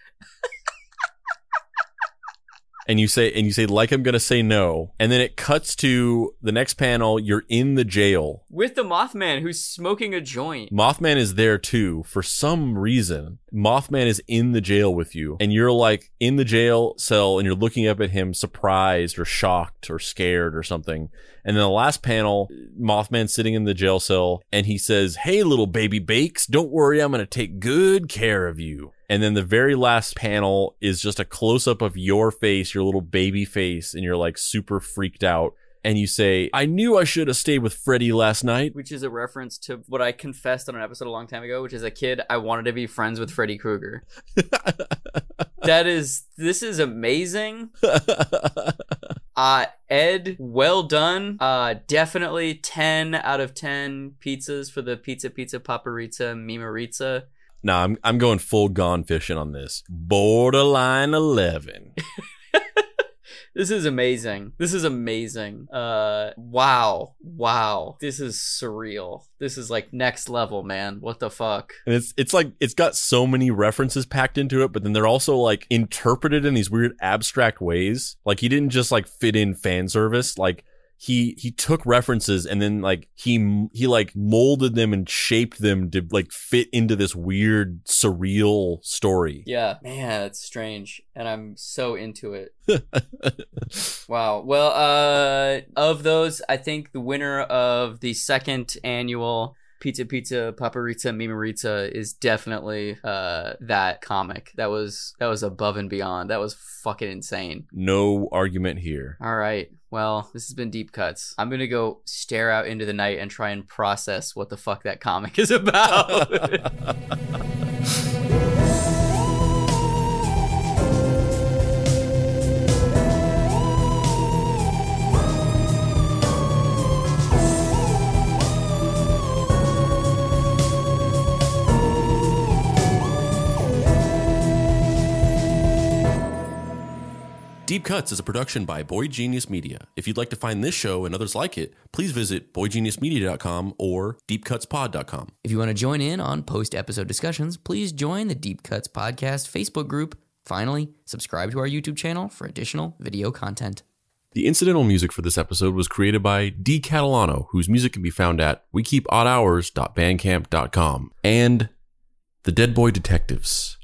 And you say, and you say, like I'm gonna say no. And then it cuts to the next panel. You're in the jail with the Mothman who's smoking a joint. Mothman is there too. For some reason, Mothman is in the jail with you. And you're like in the jail cell and you're looking up at him surprised or shocked or scared or something. And then the last panel, Mothman's sitting in the jail cell and he says, hey, little baby bakes, don't worry, I'm going to take good care of you. And then the very last panel is just a close up of your face, your little baby face, and you're like super freaked out. and you say, I knew I should have stayed with Freddy last night. Which is a reference to what I confessed on an episode a long time ago, which is a kid, I wanted to be friends with Freddy Krueger. That is, this is amazing. Uh, Ed, well done. Uh, definitely ten out of ten pizzas for the Pizza Pizza Paparizza Mimarizza. Nah, I'm I'm going full Gone Fishing on this. Borderline eleven. This is amazing. This is amazing. Uh, wow. Wow. This is surreal. This is like next level, man. What the fuck? And it's it's like it's got so many references packed into it, but then they're also like interpreted in these weird abstract ways. Like he didn't just like fit in fan service. Like he he took references and then like he he like molded them and shaped them to like fit into this weird surreal story. Yeah, man, it's strange, and I'm so into it. Wow. Well, uh, of those, I think the winner of the second annual Pizza Pizza Paparizza Mimarizza is definitely uh that comic. That was that was above and beyond. That was fucking insane. No argument here. All right. Well, this has been Deep Cuts. I'm gonna go stare out into the night and try and process what the fuck that comic is about. Deep Cuts is a production by Boy Genius Media. If you'd like to find this show and others like it, please visit boy genius media dot com or deep cuts pod dot com. If you want to join in on post-episode discussions, please join the Deep Cuts Podcast Facebook group. Finally, subscribe to our YouTube channel for additional video content. The incidental music for this episode was created by D. Catalano, whose music can be found at we keep odd hours dot bandcamp dot com, and the Dead Boy Detectives.